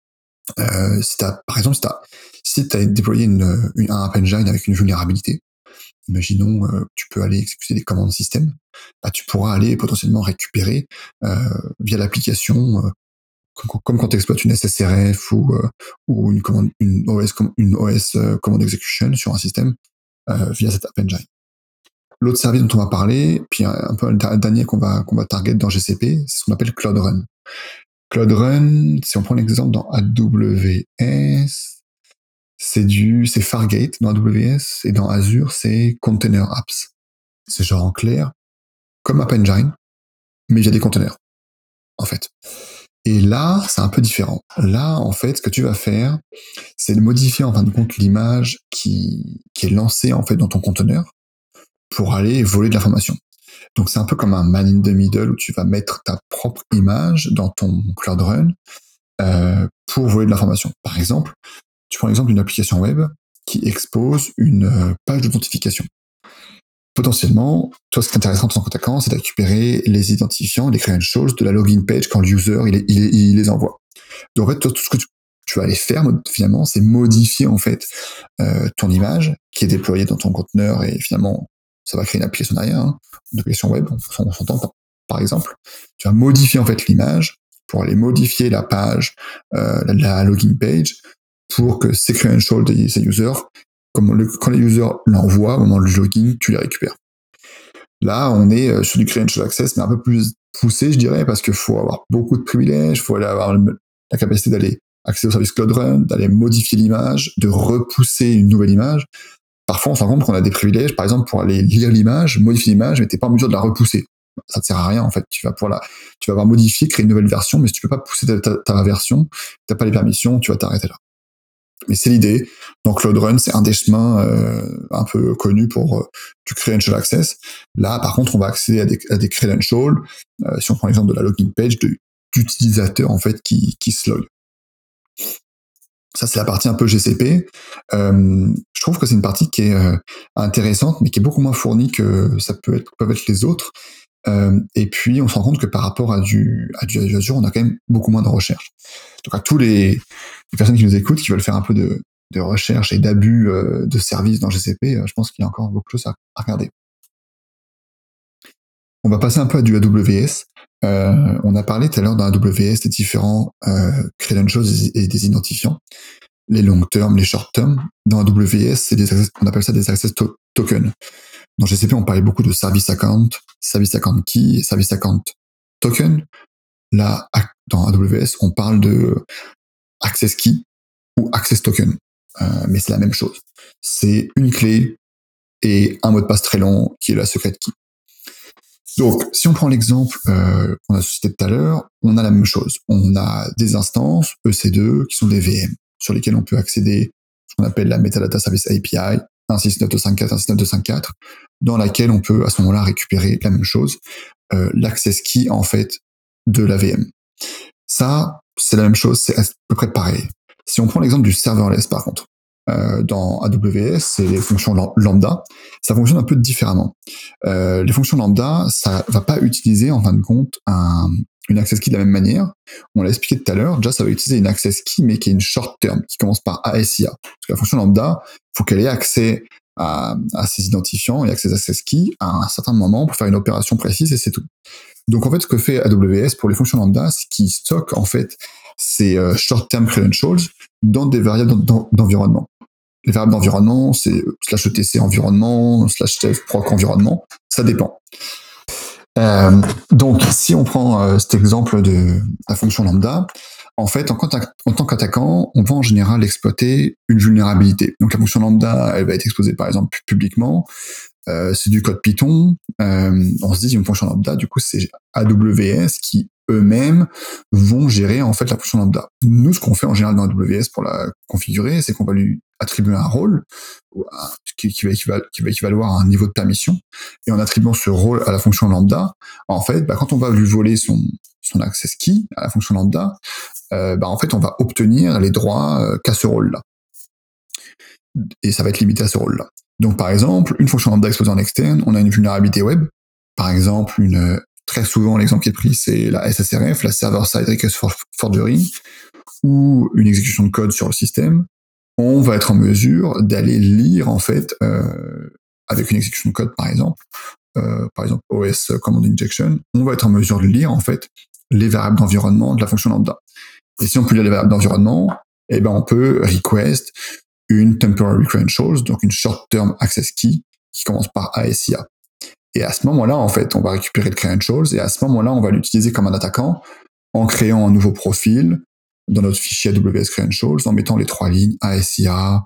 Par exemple, si tu as déployé un App Engine avec une vulnérabilité, imaginons tu peux aller exécuter des commandes système, bah, tu pourras aller potentiellement récupérer via l'application, comme quand tu exploites une SSRF ou une OS command execution sur un système via cet App Engine. L'autre service dont on va parler, puis un peu le dernier qu'on va target dans GCP, c'est ce qu'on appelle Cloud Run. Cloud Run, si on prend l'exemple dans AWS, c'est Fargate dans AWS, et dans Azure, c'est Container Apps. C'est genre en clair, comme App Engine, mais via des containers, en fait. Et là, c'est un peu différent. Là, en fait, ce que tu vas faire, c'est de modifier en fin de compte l'image qui est lancée en fait dans ton conteneur pour aller voler de l'information. Donc c'est un peu comme un man in the middle où tu vas mettre ta propre image dans ton Cloud Run pour voler de l'information. Par exemple, tu prends l'exemple d'une application web qui expose une page d'authentification. Potentiellement, toi, ce qui t'intéressera en tant qu'attaquant, c'est de récupérer les identifiants, les credentials de la login page quand le user il les envoie. Donc en fait, toi, tout ce que tu vas aller faire finalement, c'est modifier en fait ton image qui est déployée dans ton conteneur et finalement ça va créer une application derrière, une application web, on s'entend par exemple. Tu vas modifier en fait l'image pour aller modifier la page, la login page, pour que ces credentials de ces users, quand les users l'envoient au moment du login, tu les récupères. Là, on est sur du credential access, mais un peu plus poussé, je dirais, parce qu'il faut avoir beaucoup de privilèges, il faut avoir la capacité d'aller accéder au service Cloud Run, d'aller modifier l'image, de repousser une nouvelle image. Parfois, on se rend compte qu'on a des privilèges, par exemple, pour aller lire l'image, modifier l'image, mais t'es pas en mesure de la repousser. Ça te sert à rien, en fait. Tu vas avoir modifié, créer une nouvelle version, mais si tu peux pas pousser ta version, t'as pas les permissions, tu vas t'arrêter là. Mais c'est l'idée. Donc, Cloud Run, c'est un des chemins un peu connus pour du credential access. Là, par contre, on va accéder à des credentials, si on prend l'exemple de la login page, d'utilisateurs, en fait, qui se log. Ça, c'est la partie un peu GCP. Je trouve que c'est une partie qui est intéressante, mais qui est beaucoup moins fournie que peuvent être les autres. Et puis, on se rend compte que par rapport à du Azure, on a quand même beaucoup moins de recherche. Donc, à tous les personnes qui nous écoutent, qui veulent faire un peu de recherche et d'abus de services dans GCP, je pense qu'il y a encore beaucoup de choses à regarder. On va passer un peu à du AWS. On a parlé tout à l'heure dans AWS des différents credentials et des identifiants, les long term, les short term. Dans AWS, on appelle ça des access tokens. Dans GCP, on parlait beaucoup de service account key et service account token. Là, dans AWS, on parle de access key ou access token. Mais c'est la même chose. C'est une clé et un mot de passe très long qui est la secret key. Donc, si on prend l'exemple qu'on a cité tout à l'heure, on a la même chose. On a des instances EC2 qui sont des VM sur lesquelles on peut accéder ce qu'on appelle la Metadata Service API 169.254, 169.254, dans laquelle on peut à ce moment-là récupérer la même chose, l'access key en fait de la VM. Ça, c'est la même chose, c'est à peu près pareil. Si on prend l'exemple du serverless par contre, dans AWS, c'est les fonctions lambda, ça fonctionne un peu différemment. Les fonctions lambda, ça va pas utiliser en fin de compte une access key de la même manière. On l'a expliqué tout à l'heure, déjà ça va utiliser une access key mais qui est une short term, qui commence par ASIA. Parce que la fonction lambda, faut qu'elle ait accès à ses identifiants et à ses access keys à un certain moment pour faire une opération précise et c'est tout. Donc en fait, ce que fait AWS pour les fonctions lambda, c'est qu'il stocke en fait ces short-term credentials dans des variables d'environnement. Les variables d'environnement, c'est /etc environnement, /proc environnement, ça dépend. Donc, si on prend cet exemple de la fonction lambda, en fait, en tant qu'attaquant, on va en général exploiter une vulnérabilité. Donc, la fonction lambda, elle va être exposée, par exemple, publiquement. C'est du code Python. On se dit une fonction lambda, du coup, c'est AWS qui eux-mêmes vont gérer en fait la fonction lambda. Nous, ce qu'on fait en général dans AWS pour la configurer, c'est qu'on va lui attribuer un rôle qui va équivaloir à un niveau de permission. Et en attribuant ce rôle à la fonction lambda, en fait, quand on va lui voler son access key à la fonction lambda, en fait, on va obtenir les droits qu'à ce rôle-là. Et ça va être limité à ce rôle-là. Donc, par exemple, une fonction lambda exposée en externe, on a une vulnérabilité web, par exemple une très souvent, l'exemple qui est pris, c'est la SSRF, la Server-Side Request Forgery, ou une exécution de code sur le système. On va être en mesure d'aller lire, en fait, avec une exécution de code, par exemple OS Command Injection, on va être en mesure de lire, en fait, les variables d'environnement de la fonction lambda. Et si on peut lire les variables d'environnement, eh ben, on peut request une temporary credentials, donc une short-term access key qui commence par ASIA. Et à ce moment-là, en fait, on va récupérer le credentials et à ce moment-là, on va l'utiliser comme un attaquant en créant un nouveau profil dans notre fichier AWS credentials en mettant les 3 lignes ASIA,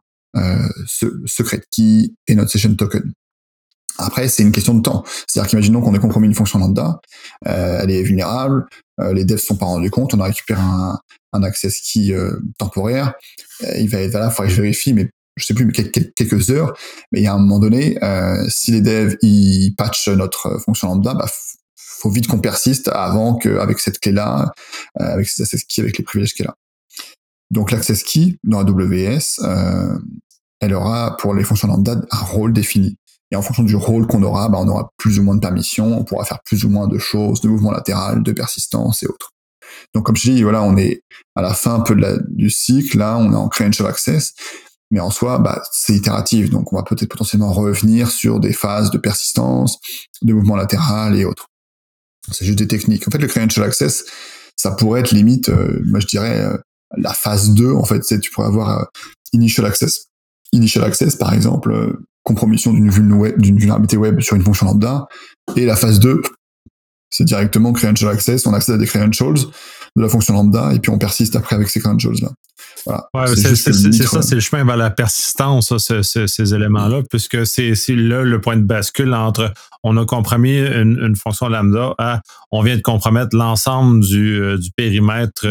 secret key et notre session token. Après, c'est une question de temps. C'est-à-dire qu'imaginons qu'on ait compromis une fonction lambda, elle est vulnérable, les devs ne se sont pas rendus compte, on a récupéré un access key temporaire, il va être là, il faudrait que je vérifie, mais je sais plus, mais quelques heures, mais il y a un moment donné, si les devs ils patchent notre fonction lambda, bah, faut vite qu'on persiste avant qu'avec cette clé-là, avec ces access keys, avec les privilèges qu'elle a. Donc l'access key dans AWS, elle aura pour les fonctions lambda un rôle défini. Et en fonction du rôle qu'on aura, bah, on aura plus ou moins de permissions, on pourra faire plus ou moins de choses, de mouvements latérales, de persistance et autres. Donc comme je dis, voilà, on est à la fin un peu du cycle, là, on est en credential access, mais en soi, bah, c'est itératif, donc on va peut-être potentiellement revenir sur des phases de persistance, de mouvements latéral et autres. C'est juste des techniques. En fait, le credential access, ça pourrait être limite, moi je dirais, la phase 2, en fait, tu pourrais avoir initial access. Initial access, par exemple, compromission d'une vulnérabilité web sur une fonction lambda. Et la phase 2, c'est directement credential access, on accède à des credentials de la fonction lambda, et puis on persiste après avec ces credentials-là. Voilà. Ouais, c'est ça, c'est le chemin vers la persistance, ça, ces éléments-là, puisque c'est là le point de bascule entre on a compromis une fonction lambda à on vient de compromettre l'ensemble du périmètre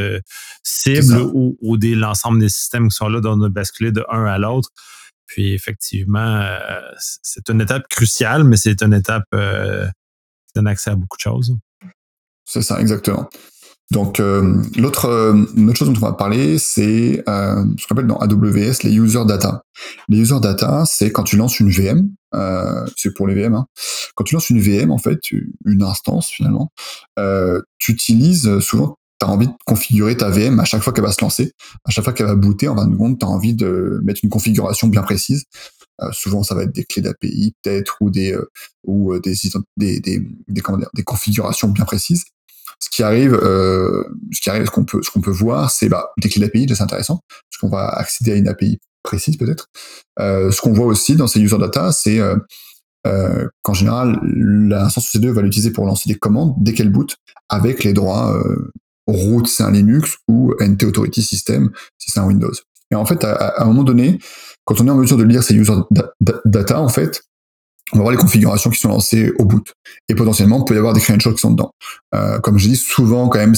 cible ou l'ensemble des systèmes qui sont là, dont on a basculé de un à l'autre. Puis effectivement, c'est une étape cruciale, mais c'est une étape qui donne accès à beaucoup de choses. C'est ça, exactement. Donc, l'autre chose dont on va parler, c'est ce qu'on appelle dans AWS les user data. Les user data, c'est quand tu lances une VM, c'est pour les VM, hein. Quand tu lances une VM, en fait, une instance finalement, tu utilises souvent, tu as envie de configurer ta VM à chaque fois qu'elle va se lancer, à chaque fois qu'elle va booter, en fin de compte, tu as envie de mettre une configuration bien précise. Souvent, ça va être des clés d'API, peut-être, ou des configurations bien précises. Ce qui arrive, ce qu'on peut voir, c'est des clés d'API, c'est intéressant, parce qu'on va accéder à une API précise peut-être. Ce qu'on voit aussi dans ces user data, c'est qu'en général, l'instance EC2 va l'utiliser pour lancer des commandes dès qu'elle boot, avec les droits root, c'est un Linux, ou NT Authority System, si c'est un Windows. Et en fait, à un moment donné, quand on est en mesure de lire ces user data, en fait, on va voir les configurations qui sont lancées au boot. Et potentiellement, il peut y avoir des credentials qui sont dedans. Comme je dis, souvent, quand même,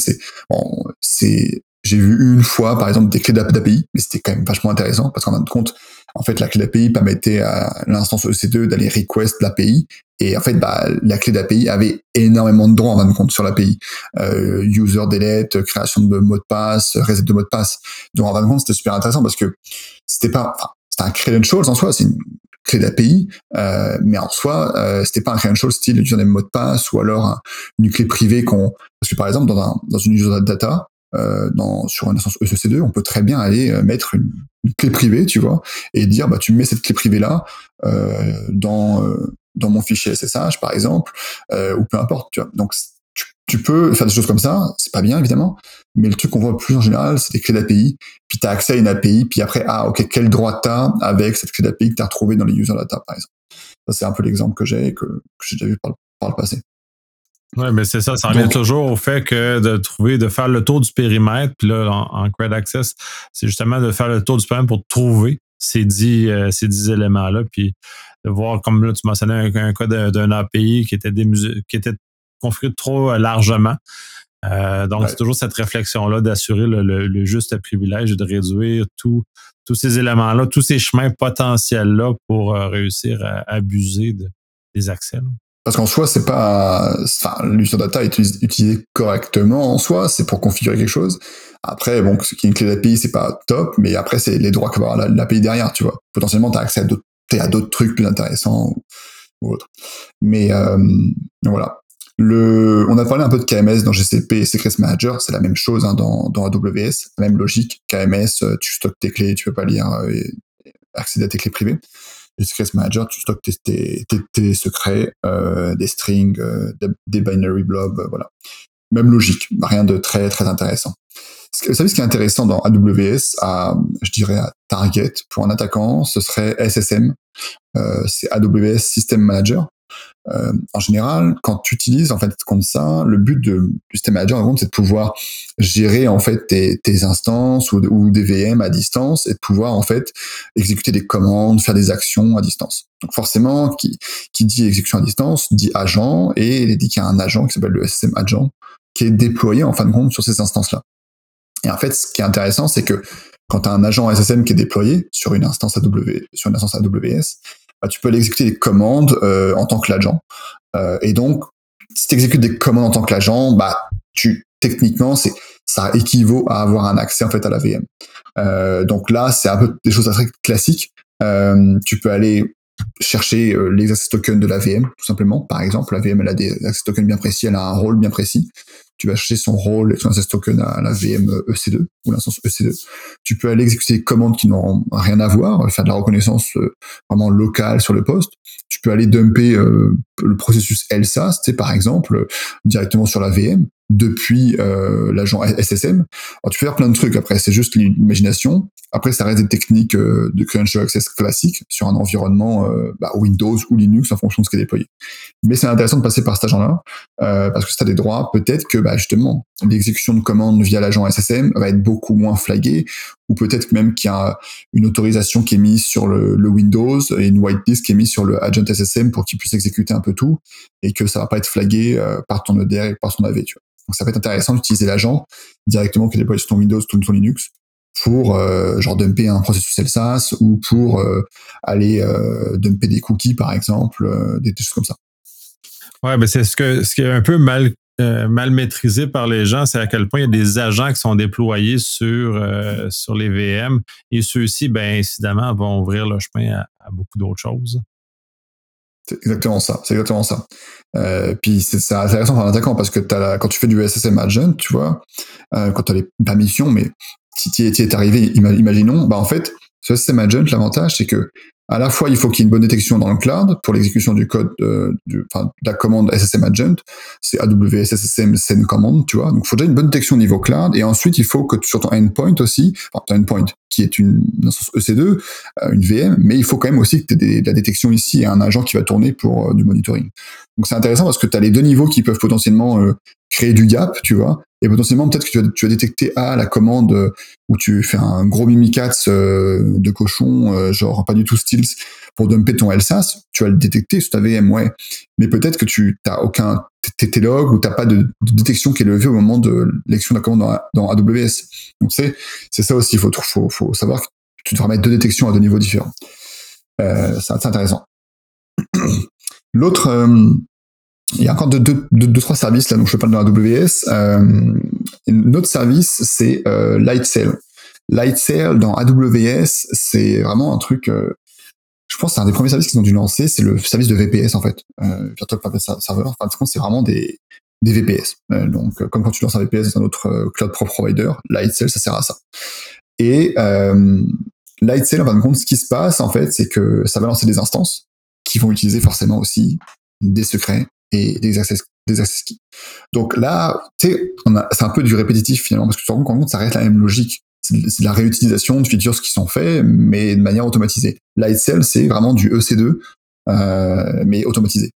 j'ai vu une fois, par exemple, des clés d'API, mais c'était quand même vachement intéressant, parce qu'en fin de compte, en fait, la clé d'API permettait à l'instance EC2 d'aller request l'API, et en fait, la clé d'API avait énormément de droits, en fin de compte, sur l'API. User delete, création de mot de passe, reset de mot de passe. Donc, en fin de compte, c'était super intéressant, parce que c'était un credentials en soi, c'est une clé d'API, mais en soi, c'était pas un credential style username mot de passe, ou alors une clé privée parce que par exemple, dans une user data, sur une instance EC2, on peut très bien aller mettre une clé privée, tu vois, et dire, tu mets cette clé privée-là dans mon fichier SSH, par exemple, ou peu importe, tu vois. Donc, tu peux faire des choses comme ça, c'est pas bien, évidemment, mais le truc qu'on voit plus en général, c'est des clés d'API, puis tu as accès à une API, puis après, ok, quel droit t'as avec cette clé d'API que tu as retrouvée dans les user data, par exemple. Ça, c'est un peu l'exemple que j'ai déjà vu par le passé. Oui, mais c'est ça, revient toujours au fait que de faire le tour du périmètre, puis là, en Cred Access, c'est justement de faire le tour du périmètre pour trouver ces 10 éléments-là, puis de voir, comme là, tu mentionnais un cas d'un API qui était configuré trop largement. Donc, c'est toujours cette réflexion-là d'assurer le juste privilège et de réduire tous ces éléments-là, tous ces chemins potentiels-là pour réussir à abuser des accès. Là. Parce qu'en soi, c'est pas, l'user data est utilisé correctement en soi, c'est pour configurer quelque chose. Après, bon, ce qui est une clé d'API, c'est pas top, mais après, c'est les droits que va avoir l'API derrière, tu vois. Potentiellement, t'as accès à d'autres trucs plus intéressants ou autres. Mais, voilà. On a parlé un peu de KMS dans GCP et Secrets Manager, c'est la même chose hein, dans AWS, la même logique. KMS, tu stockes tes clés, tu peux pas lire et accéder à tes clés privées. Et Secrets Manager, tu stockes tes secrets, des strings, des binary blobs, voilà. Même logique, rien de très très intéressant. Vous savez ce qui est intéressant dans AWS, je dirais à target pour un attaquant, ce serait SSM, c'est AWS System Manager. En général, quand tu utilises en fait comme ça, le but du System Manager, en gros, c'est de pouvoir gérer en fait tes instances ou des VM à distance et de pouvoir en fait exécuter des commandes, faire des actions à distance. Donc forcément, qui dit exécution à distance dit agent et il dit qu'il y a un agent qui s'appelle le SSM agent qui est déployé en fin de compte sur ces instances-là. Et en fait, ce qui est intéressant, c'est que quand tu as un agent SSM qui est déployé sur une instance AWS, bah, tu peux aller exécuter des commandes en tant que l'agent. Et donc, si tu exécutes des commandes en tant que l'agent, bah, techniquement, ça équivaut à avoir un accès en fait à la VM. Donc là, c'est un peu des choses très classiques. Tu peux aller chercher les access tokens de la VM, tout simplement. Par exemple, la VM, elle a des access tokens bien précis, elle a un rôle bien précis. Tu vas chercher son rôle et son access token à la VM EC2 ou l'instance EC2. Tu peux aller exécuter des commandes qui n'ont rien à voir, faire de la reconnaissance vraiment locale sur le poste. Tu peux aller dumper le processus LSAS, tu sais, par exemple, directement sur la VM depuis l'agent SSM. Alors, tu peux faire plein de trucs après, c'est juste l'imagination. Après, ça reste des techniques de credential access classiques sur un environnement Windows ou Linux en fonction de ce qui est déployé. Mais c'est intéressant de passer par cet agent-là, parce que si tu as des droits, peut-être que justement, l'exécution de commandes via l'agent SSM va être beaucoup moins flaguée, ou peut-être même qu'il y a une autorisation qui est mise sur le Windows et une whitelist qui est mise sur le agent SSM pour qu'il puisse exécuter un peu tout, et que ça va pas être flagué par ton EDR et par ton AV, tu vois. Donc ça peut être intéressant d'utiliser l'agent directement qui est déployé sur ton Windows ou ton Linux pour dumper un processus LSAS ou pour aller dumper des cookies par exemple, des choses comme ça. Ouais, ben c'est ce qui est un peu mal maîtrisé par les gens, c'est à quel point il y a des agents qui sont déployés sur les VM et ceux-ci, ben incidemment, vont ouvrir le chemin à beaucoup d'autres choses. C'est exactement ça. Puis c'est intéressant pour un attaquant parce que quand tu fais du SSM agent, tu vois, quand tu as les permissions, mais si tu es arrivé, imaginons, en fait, ce SSM agent, l'avantage, c'est que à la fois, il faut qu'il y ait une bonne détection dans le cloud pour l'exécution du code de la commande SSM agent. C'est AWS SSM send command, tu vois. Donc, il faut déjà une bonne détection au niveau cloud. Et ensuite, il faut que sur ton endpoint aussi, ton endpoint qui est une instance EC2, une VM, mais il faut quand même aussi que tu aies de la détection ici et un agent qui va tourner pour du monitoring. Donc, c'est intéressant parce que tu as les deux niveaux qui peuvent potentiellement créer du gap, tu vois. Et potentiellement, peut-être que tu vas détecter la commande où tu fais un gros mimikatz de cochon, genre pas du tout steals, pour dumper ton LSAS, tu vas le détecter sur ta VM, ouais. Mais peut-être que tu n'as aucun TT-log ou tu n'as pas de détection qui est levée au moment de l'exécution de la commande dans AWS. Donc c'est ça aussi, il faut savoir que tu devras mettre deux détections à deux niveaux différents. C'est intéressant. L'autre... il y a encore deux, trois services là dont je parle dans AWS. Un autre service, c'est Lightsail. Lightsail dans AWS, c'est vraiment un truc. Je pense que c'est un des premiers services qu'ils ont dû lancer. C'est le service de VPS en fait, Virtual Private Server. Enfin, de compte, c'est vraiment des VPS. Donc, comme quand tu lances un VPS dans un autre cloud provider, Lightsail, ça sert à ça. Et Lightsail, en fin de compte, ce qui se passe en fait, c'est que ça va lancer des instances qui vont utiliser forcément aussi des secrets et des access keys. Donc là, tu sais, c'est un peu du répétitif finalement, parce que tu te rends compte que ça reste la même logique. C'est de la réutilisation de features qui sont faits, mais de manière automatisée. Lightsail, c'est vraiment du EC2, mais automatisé.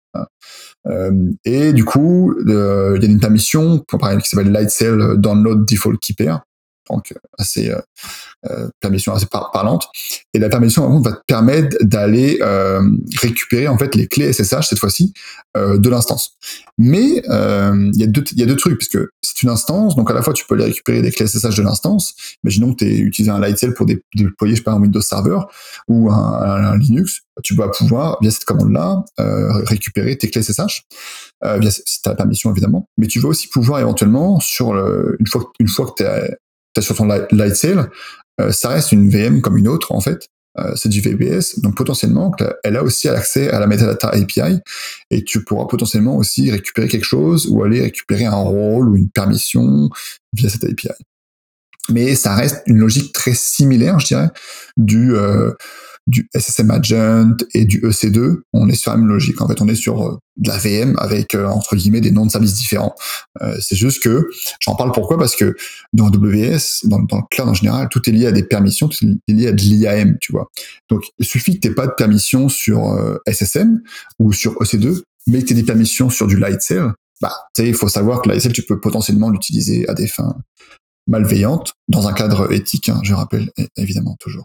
Et du coup, il y a une permission qui s'appelle Lightsail Download Default Keeper, donc assez permission assez parlante. Et la permission en fait, va te permettre d'aller récupérer en fait les clés SSH cette fois-ci de l'instance. Mais il y a deux trucs, puisque c'est une instance, donc à la fois tu peux aller récupérer des clés SSH de l'instance. Imaginons que tu aies utilisé un Lightsail pour déployer, je sais pas, un Windows Server ou un Linux, tu vas pouvoir, via cette commande-là, récupérer tes clés SSH, si tu as la permission évidemment. Mais tu vas aussi pouvoir éventuellement, une fois que tu es sur ton Lightsail, ça reste une VM comme une autre en fait, c'est du VBS, donc potentiellement elle a aussi accès à la metadata API et tu pourras potentiellement aussi récupérer quelque chose ou aller récupérer un rôle ou une permission via cette API. Mais ça reste une logique très similaire, je dirais, du SSM Agent et du EC2. On est sur la même logique. En fait, on est sur de la VM avec, entre guillemets, des noms de services différents. C'est juste que, j'en parle pourquoi? Parce que dans AWS, dans le cloud en général, tout est lié à des permissions, tout est lié à de l'IAM, tu vois. Donc, il suffit que tu n'aies pas de permission sur SSM ou sur EC2, mais que tu aies des permissions sur du Lightsail. Bah, tu sais, il faut savoir que Lightsail, tu peux potentiellement l'utiliser à des fins malveillante, dans un cadre éthique, hein, je rappelle, évidemment, toujours.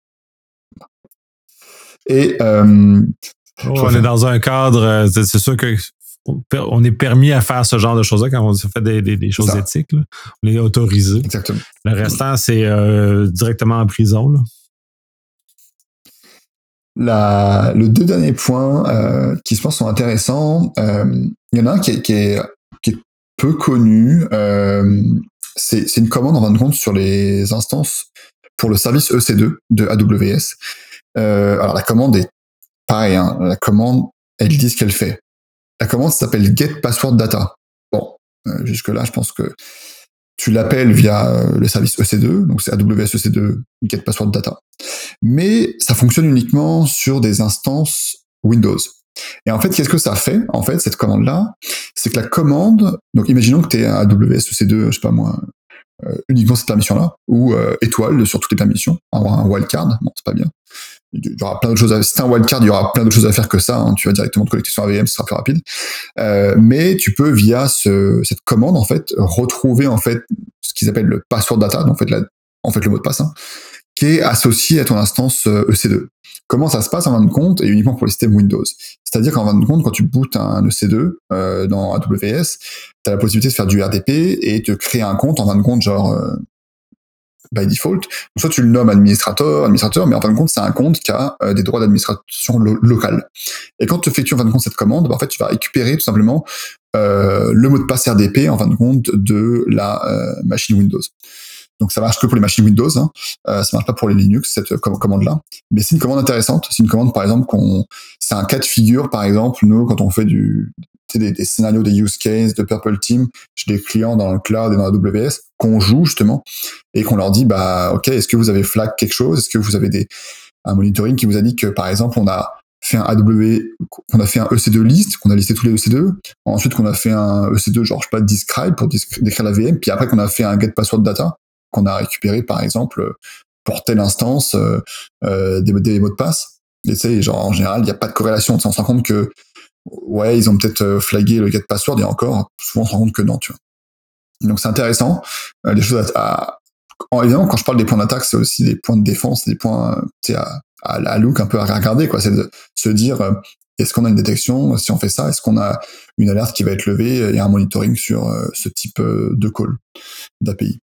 Et on est dans un cadre, c'est sûr que on est permis à faire ce genre de choses-là quand on fait des choses éthiques. Là. On est autorisé. Exactement. Le restant, c'est directement en prison. Là. Le deux derniers points qui, je pense, sont intéressants. Il y en a un qui est peu connu. C'est une commande, en fin de compte, sur les instances pour le service EC2 de AWS. Alors, la commande est pareil. Hein, la commande, elle dit ce qu'elle fait. La commande s'appelle get password data. Bon, jusque-là, je pense que tu l'appelles via le service EC2, donc c'est AWS EC2 get password data. Mais ça fonctionne uniquement sur des instances Windows. Et en fait, qu'est-ce que ça fait? En fait, cette commande-là, c'est que la commande, donc imaginons que tu es à AWS EC2, je sais pas moi, uniquement cette permission-là, ou étoile sur toutes les permissions, un wildcard, bon, c'est pas bien. Il y aura plein d'autres choses si c'est un wildcard, il y aura plein d'autres choses à faire que ça, hein, tu vas directement te connecter sur un VM, ce sera plus rapide. Mais tu peux, via cette commande, en fait, retrouver, en fait, ce qu'ils appellent le password data, donc en fait, le mot de passe, hein, qui est associé à ton instance EC2. Comment ça se passe en fin de compte, et uniquement pour le système Windows? C'est-à-dire qu'en fin de compte, quand tu bootes un EC2 dans AWS, tu as la possibilité de faire du RDP et de créer un compte, en fin de compte, genre by default. Soit tu le nommes administrateur, mais en fin de compte, c'est un compte qui a des droits d'administration locale. Et quand tu effectues en fin de compte cette commande, en fait, tu vas récupérer tout simplement le mot de passe RDP, en fin de compte, de la machine Windows. Donc ça marche que pour les machines Windows, hein. Ça marche pas pour les Linux, cette commande-là. Mais c'est une commande intéressante. C'est une commande, par exemple, c'est un cas de figure, par exemple, nous, quand on fait des scénarios, des use cases de Purple Team chez des clients dans le cloud et dans AWS, qu'on joue justement, et qu'on leur dit, bah, ok, est-ce que vous avez flag quelque chose? Est-ce que vous avez un monitoring qui vous a dit que, par exemple, on a fait un EC2 list, qu'on a listé tous les EC2, ensuite qu'on a fait un EC2, genre, je sais pas, describe pour décrire la VM, puis après qu'on a fait un get password data, qu'on a récupéré, par exemple, pour telle instance, des mots de passe. Et tu sais, genre, en général, il n'y a pas de corrélation. On se rend compte que, ouais, ils ont peut-être flagué le get password, et encore, souvent, on se rend compte que non, tu vois. Donc, c'est intéressant. Les choses évidemment, quand je parle des points d'attaque, c'est aussi des points de défense, des points, tu sais, à look, un peu à regarder, quoi. C'est de se dire, est-ce qu'on a une détection? Si on fait ça, est-ce qu'on a une alerte qui va être levée et un monitoring sur ce type de call, d'API?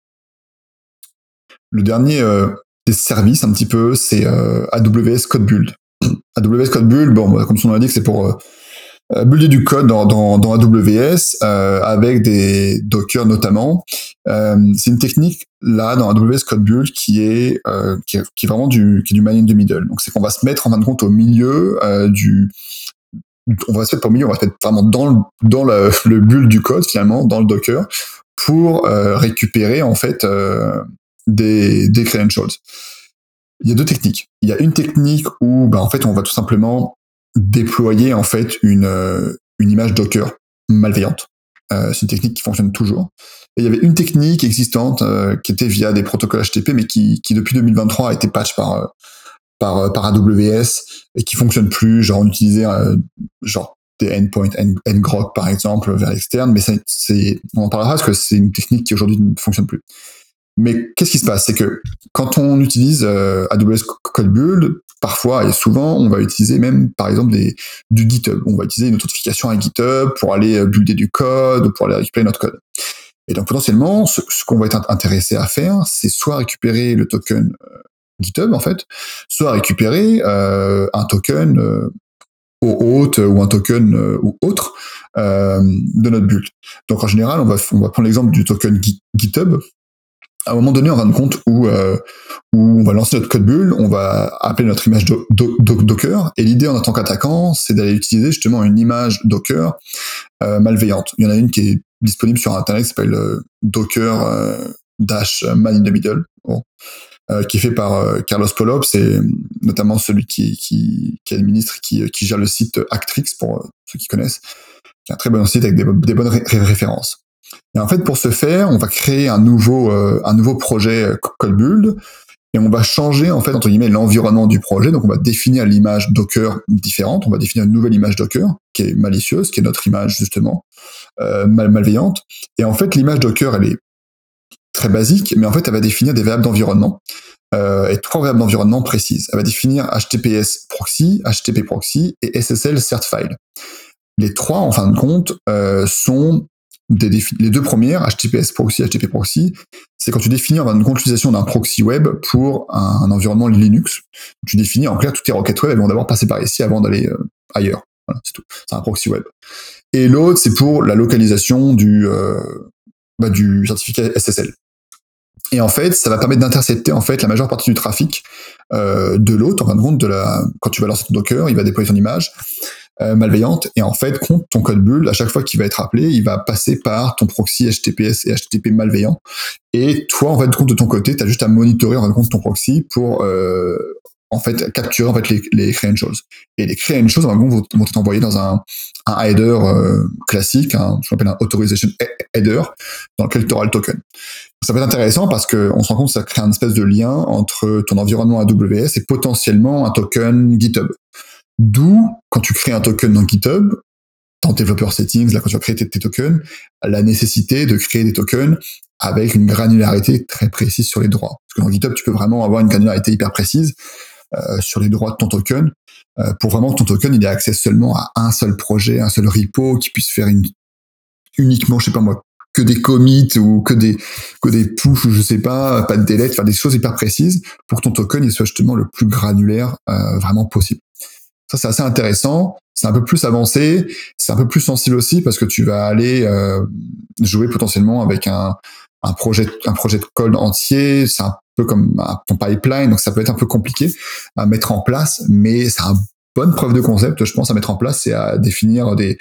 Le dernier des services, un petit peu, c'est AWS Code Build. AWS Code Build, bon, comme son nom l'indique, c'est pour builder du code dans AWS avec des Docker notamment. C'est une technique là dans AWS Code Build qui est vraiment du man in the middle. Donc c'est qu'on va se mettre en fin de compte au milieu on va se mettre vraiment dans le build du code finalement, dans le Docker, pour récupérer en fait des credentials. Il y a deux techniques. Il y a une technique où en fait on va tout simplement déployer en fait une image Docker malveillante. C'est une technique qui fonctionne toujours. Et il y avait une technique existante qui était via des protocoles HTTP, mais qui depuis 2023 a été patch par AWS et qui fonctionne plus. Genre on utilisait genre des endpoints ngrok par exemple vers l'externe, mais on en parlera parce que c'est une technique qui aujourd'hui ne fonctionne plus. Mais qu'est-ce qui se passe? C'est que quand on utilise AWS Code Build, parfois et souvent, on va utiliser même, par exemple, du GitHub. On va utiliser une authentification à GitHub pour aller builder du code ou pour aller récupérer notre code. Et donc, potentiellement, ce qu'on va être intéressé à faire, c'est soit récupérer le token GitHub, en fait, soit récupérer un token hôte ou un token ou autre de notre build. Donc, en général, on va prendre l'exemple du token GitHub. à un moment donné, on va rendre compte où on va lancer notre code build, on va appeler notre image Docker, et l'idée en tant qu'attaquant, c'est d'aller utiliser justement une image Docker malveillante. Il y en a une qui est disponible sur Internet, qui s'appelle Docker dash man in the middle, qui est fait par Carlos Polop, c'est notamment celui qui administre, qui gère le site Actrix, pour ceux qui connaissent, qui est un très bon site avec des bonnes références. Et en fait, pour ce faire, on va créer un nouveau projet code build, et on va changer, en fait, entre guillemets, l'environnement du projet. Donc, on va définir l'image Docker différente. On va définir une nouvelle image Docker qui est malicieuse, qui est notre image, justement, malveillante. Et en fait, l'image Docker, elle est très basique, mais en fait, elle va définir des variables d'environnement, et 3 variables d'environnement précises. Elle va définir HTTPS proxy, HTTP proxy et SSL cert file. Les 3, en fin de compte, sont les 2 premières, HTTPS proxy, HTTP proxy, c'est quand tu définis en fin de compte l'utilisation d'un proxy web pour un environnement Linux. Tu définis en clair toutes tes requêtes web, elles vont d'abord passer par ici avant d'aller ailleurs. Voilà, c'est tout. C'est un proxy web. Et l'autre, c'est pour la localisation du certificat SSL. Et en fait, ça va permettre d'intercepter en fait la majeure partie du trafic de l'autre. En fin de compte, quand tu vas lancer ton Docker, il va déployer ton image malveillante, et en fait, compte ton code build, à chaque fois qu'il va être appelé, il va passer par ton proxy HTTPS et HTTP malveillant. Et toi, en fait, compte de ton côté, tu as juste à monitorer en fin de compte ton proxy pour en fait capturer en fait les credentials. Et les credentials en fin de compte vont être envoyés dans un header classique, ce qu'on appelle un authorization header, dans lequel tu auras le token. Ça peut être intéressant parce qu'on se rend compte que ça crée un espèce de lien entre ton environnement AWS et potentiellement un token GitHub. D'où, quand tu crées un token dans GitHub, dans Developer Settings, là, quand tu vas créer tes tokens, la nécessité de créer des tokens avec une granularité très précise sur les droits. Parce que dans GitHub, tu peux vraiment avoir une granularité hyper précise sur les droits de ton token, pour vraiment que ton token il ait accès seulement à un seul projet, un seul repo, qui puisse faire uniquement, je sais pas moi, que des commits ou que des push, ou je sais pas de délai, faire des choses hyper précises pour que ton token il soit justement le plus granulaire vraiment possible. Ça, c'est assez intéressant. C'est un peu plus avancé. C'est un peu plus sensible aussi parce que tu vas aller jouer potentiellement avec un projet de code entier. C'est un peu comme ton pipeline, donc ça peut être un peu compliqué à mettre en place, mais c'est une bonne preuve de concept, je pense, à mettre en place, c'est à définir des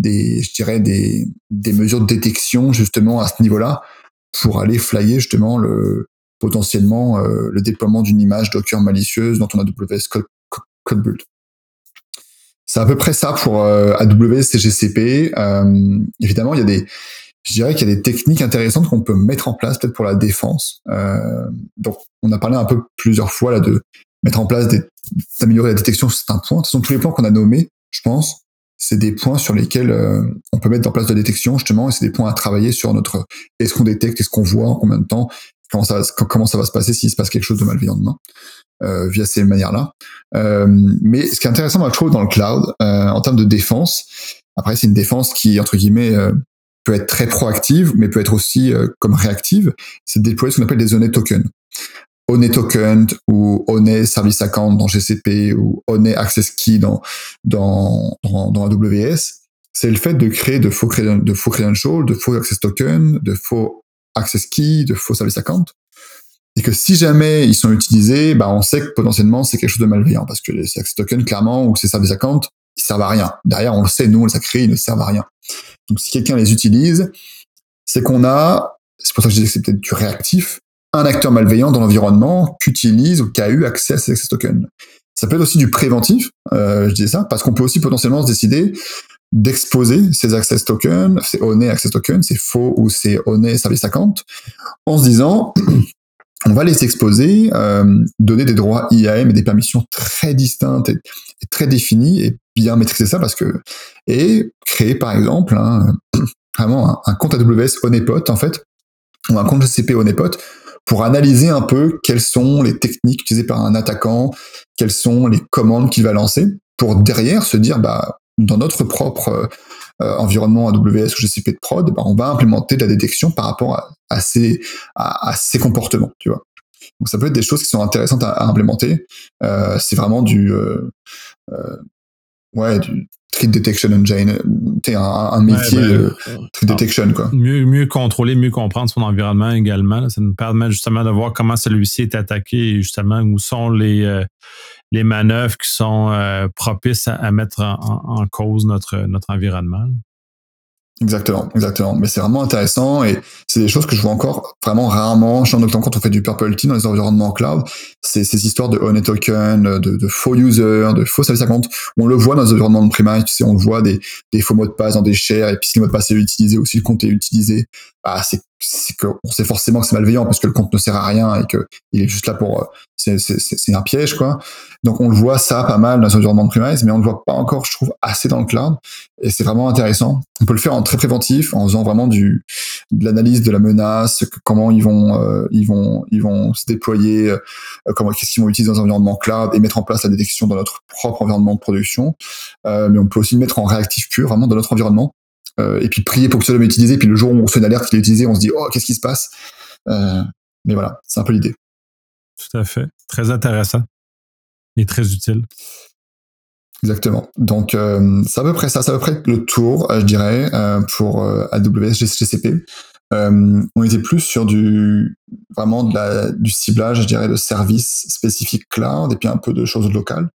mesures de détection justement à ce niveau-là pour aller flyer justement potentiellement le déploiement d'une image Docker malicieuse dans ton AWS code build. C'est à peu près ça pour AWS et GCP. Évidemment, je dirais qu'il y a des techniques intéressantes qu'on peut mettre en place peut-être pour la défense. Donc, on a parlé un peu plusieurs fois là de mettre en place d'améliorer la détection sur certains points. De toute façon, tous les points qu'on a nommés, je pense, c'est des points sur lesquels on peut mettre en place de la détection justement, et c'est des points à travailler sur notre est-ce qu'on détecte, est-ce qu'on voit, en combien de temps, comment ça va se passer s'il se passe quelque chose de malveillant demain. Via ces manières-là. Mais ce qui est intéressant, moi, je trouve, dans le cloud, en termes de défense, après, c'est une défense qui, entre guillemets, peut être très proactive, mais peut être aussi comme réactive, c'est de déployer ce qu'on appelle des ONE tokens. ONE token ou ONE service account dans GCP ou ONE access key dans AWS. C'est le fait de créer de faux credentials, de faux access tokens, de faux access key, de faux service account. Et que si jamais ils sont utilisés, on sait que potentiellement c'est quelque chose de malveillant, parce que les access tokens, clairement, ou ces service accounts, ils servent à rien. Derrière, on le sait, nous, on les a créés, ils ne servent à rien. Donc si quelqu'un les utilise, c'est pour ça que je disais que c'est peut-être du réactif, un acteur malveillant dans l'environnement qu'utilise ou qui a eu accès à ces access tokens. Ça peut être aussi du préventif, je disais ça, parce qu'on peut aussi potentiellement se décider d'exposer ces access tokens, ces ONE access tokens, ces faux ou ces ONE service account, en se disant on va les exposer, donner des droits IAM et des permissions très distinctes et très définies, et bien maîtriser ça et créer par exemple vraiment un compte AWS Honeypot en fait, ou un compte GCP Honeypot, pour analyser un peu quelles sont les techniques utilisées par un attaquant, quelles sont les commandes qu'il va lancer, pour derrière se dire dans notre propre environnement AWS ou GCP de prod, on va implémenter de la détection par rapport à ces comportements, tu vois. Donc ça peut être des choses qui sont intéressantes à implémenter. C'est vraiment threat detection engine, un métier de threat detection, quoi. Mieux contrôler, mieux comprendre son environnement également. Là. Ça nous permet justement de voir comment celui-ci est attaqué et justement où sont les manœuvres qui sont propices à mettre en cause notre environnement. Exactement. Mais c'est vraiment intéressant et c'est des choses que je vois encore vraiment rarement. Notamment quand on fait du purple team dans les environnements cloud, c'est ces histoires de honey token, de faux users, de faux services à compte. On le voit dans les environnements de premise, tu sais, on le voit des faux mots de passe dans des shares et puis si le mot de passe est utilisé ou si le compte est utilisé, c'est qu'on sait forcément que c'est malveillant parce que le compte ne sert à rien et que il est juste là pour c'est un piège, quoi. Donc on le voit ça pas mal dans les environnements de premise, mais on le voit pas encore, je trouve, assez dans le cloud. Et c'est vraiment intéressant. On peut le faire en très préventif, en faisant vraiment de l'analyse de la menace, comment ils vont se déployer, qu'est-ce qu'ils vont utiliser dans un environnement cloud et mettre en place la détection dans notre propre environnement de production. Mais on peut aussi le mettre en réactif pur, vraiment dans notre environnement. Et puis prier pour que ça soit utilisé. Et puis le jour où on reçoit une alerte qu'il est utilisé, on se dit oh qu'est-ce qui se passe. Mais voilà, c'est un peu l'idée. Tout à fait, très intéressant et très utile. Exactement. Donc c'est à peu près ça, c'est à peu près le tour, je dirais, pour AWS GCP. On était plus sur du ciblage, je dirais, de services spécifiques cloud et puis un peu de choses locales.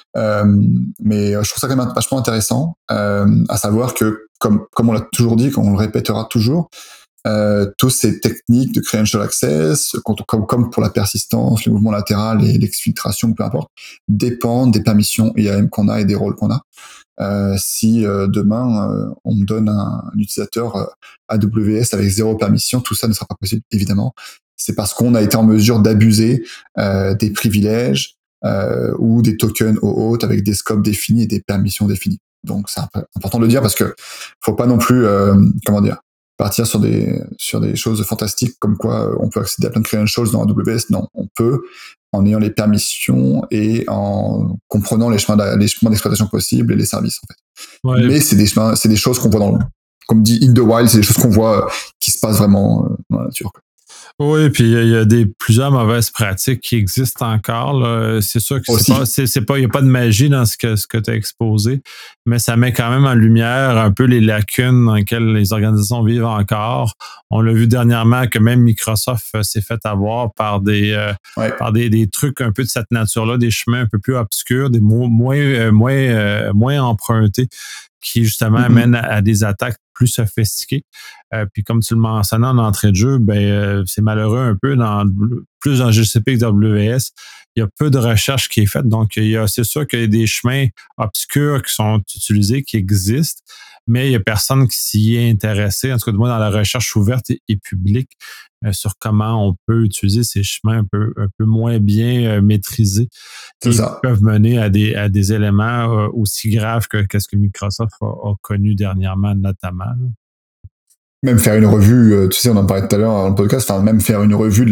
Mais je trouve ça quand même vachement intéressant, à savoir que comme on l'a toujours dit, comme on le répétera toujours, toutes ces techniques de credential access, comme pour la persistance, le mouvement latéral et l'exfiltration, peu importe, dépendent des permissions IAM qu'on a et des rôles qu'on a. Si demain on me donne un utilisateur AWS avec 0 permission, tout ça ne sera pas possible, évidemment. C'est parce qu'on a été en mesure d'abuser des privilèges ou des tokens OAuth avec des scopes définis et des permissions définies. Donc c'est important de le dire parce que faut pas non plus partir sur des choses fantastiques comme quoi on peut accéder à plein de credentials dans AWS. Non, on peut en ayant les permissions et en comprenant les chemins d'exploitation possibles et les services en fait. Ouais. Mais c'est des choses qu'on voit comme dit in the wild, c'est des choses qu'on voit qui se passent vraiment dans la nature, quoi. Oui, puis il y a plusieurs mauvaises pratiques qui existent encore. Là. C'est sûr que il n'y a pas de magie dans ce que tu as exposé, mais ça met quand même en lumière un peu les lacunes dans lesquelles les organisations vivent encore. On l'a vu dernièrement que même Microsoft s'est fait avoir par des trucs un peu de cette nature-là, des chemins un peu plus obscurs, des moins empruntés, qui justement amènent à des attaques plus sophistiquées. Puis comme tu le mentionnais en entrée de jeu, c'est malheureux un peu plus dans GCP que AWS. Il y a peu de recherche qui est faite. Donc, c'est sûr qu'il y a des chemins obscurs qui sont utilisés, qui existent, mais il n'y a personne qui s'y est intéressé, en tout cas de moi dans la recherche ouverte et publique, sur comment on peut utiliser ces chemins un peu moins bien maîtrisés qui peuvent mener à des éléments aussi graves que ce que Microsoft a connu dernièrement, notamment. Là. Même faire une revue, tu sais, on en parlait tout à l'heure dans le podcast, même faire une revue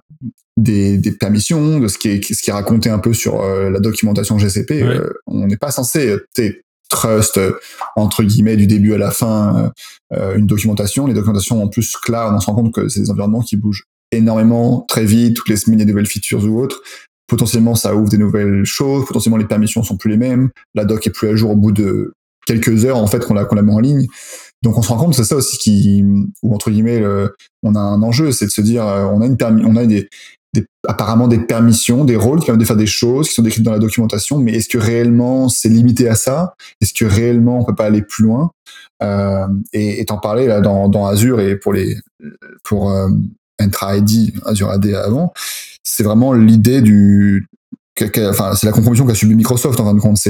des permissions, de ce qui est raconté un peu sur la documentation GCP. Ouais. On n'est pas censé trust entre guillemets du début à la fin une documentation. Les documentations en plus cloud, on se rend compte que c'est des environnements qui bougent énormément, très vite, toutes les semaines il y a de nouvelles features ou autres. Potentiellement ça ouvre des nouvelles choses, potentiellement les permissions sont plus les mêmes, la doc est plus à jour au bout de quelques heures en fait qu'on la met en ligne. Donc on se rend compte que c'est ça aussi où entre guillemets on a un enjeu, c'est de se dire on a apparemment des permissions, des rôles qui permettent de faire des choses qui sont décrites dans la documentation, mais est-ce que réellement c'est limité à ça? Est-ce que réellement on peut pas aller plus loin? Et t'en parlais là dans Azure et pour Entra ID, Azure AD avant, c'est vraiment l'idée c'est la compromission qu'a subi Microsoft en fin de compte,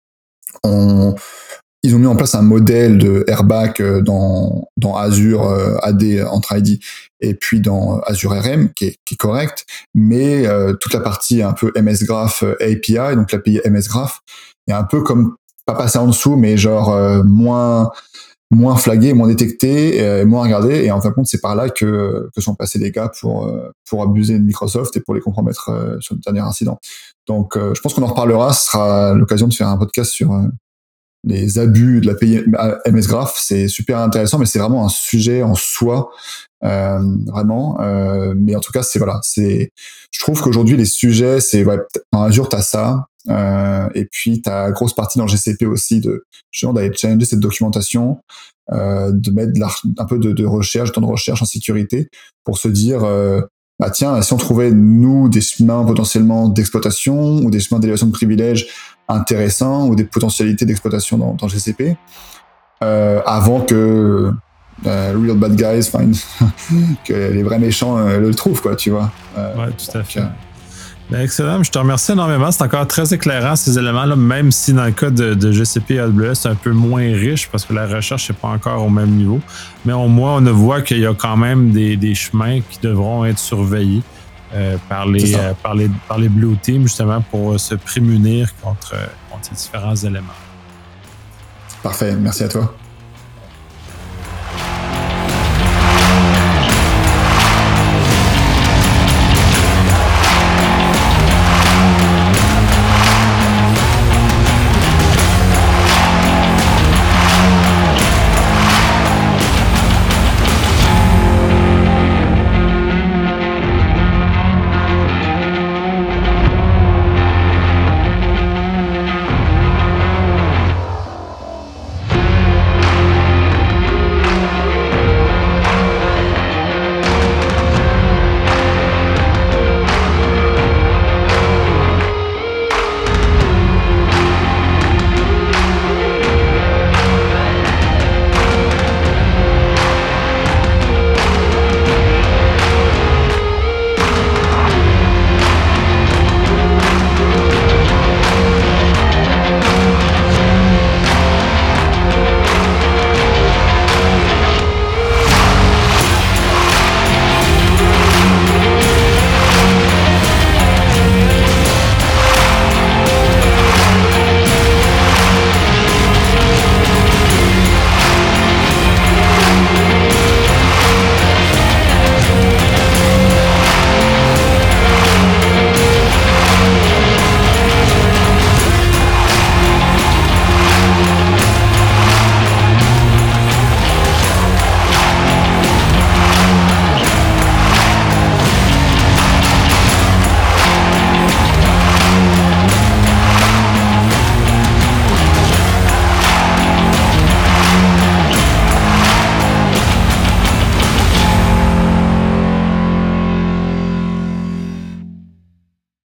ils ont mis en place un modèle de airbag dans Azure AD Entra ID et puis dans Azure RM qui est correct, mais toute la partie un peu MS Graph API, donc l'API MS Graph, est un peu comme pas passé en dessous, mais genre moins flagué, moins détecté, moins regardé, et en fin de compte c'est par là que sont passés les gars pour abuser de Microsoft et pour les compromettre sur le dernier incident. Donc je pense qu'on en reparlera, ce sera l'occasion de faire un podcast sur les abus de l'API MS Graph. C'est super intéressant, mais c'est vraiment un sujet en soi, vraiment. Mais en tout cas, je trouve qu'aujourd'hui les sujets, dans Azure t'as ça, Et puis, tu as grosse partie dans le GCP aussi justement d'aller challenger cette documentation, de mettre un peu de recherche, de temps de recherche en sécurité pour se dire, bah tiens, si on trouvait, nous, des chemins potentiellement d'exploitation ou des chemins d'élévation de privilèges intéressants ou des potentialités d'exploitation dans le GCP, avant que real bad guys, que les vrais méchants le trouvent, quoi, tu vois. Ouais, tout à fait. Ben, excellent, je te remercie énormément. C'est encore très éclairant ces éléments-là, même si dans le cas de GCP et AWS, c'est un peu moins riche parce que la recherche n'est pas encore au même niveau. Mais au moins, on voit qu'il y a quand même des chemins qui devront être surveillés par les Blue Teams, justement, pour se prémunir contre ces différents éléments. Parfait, merci à toi.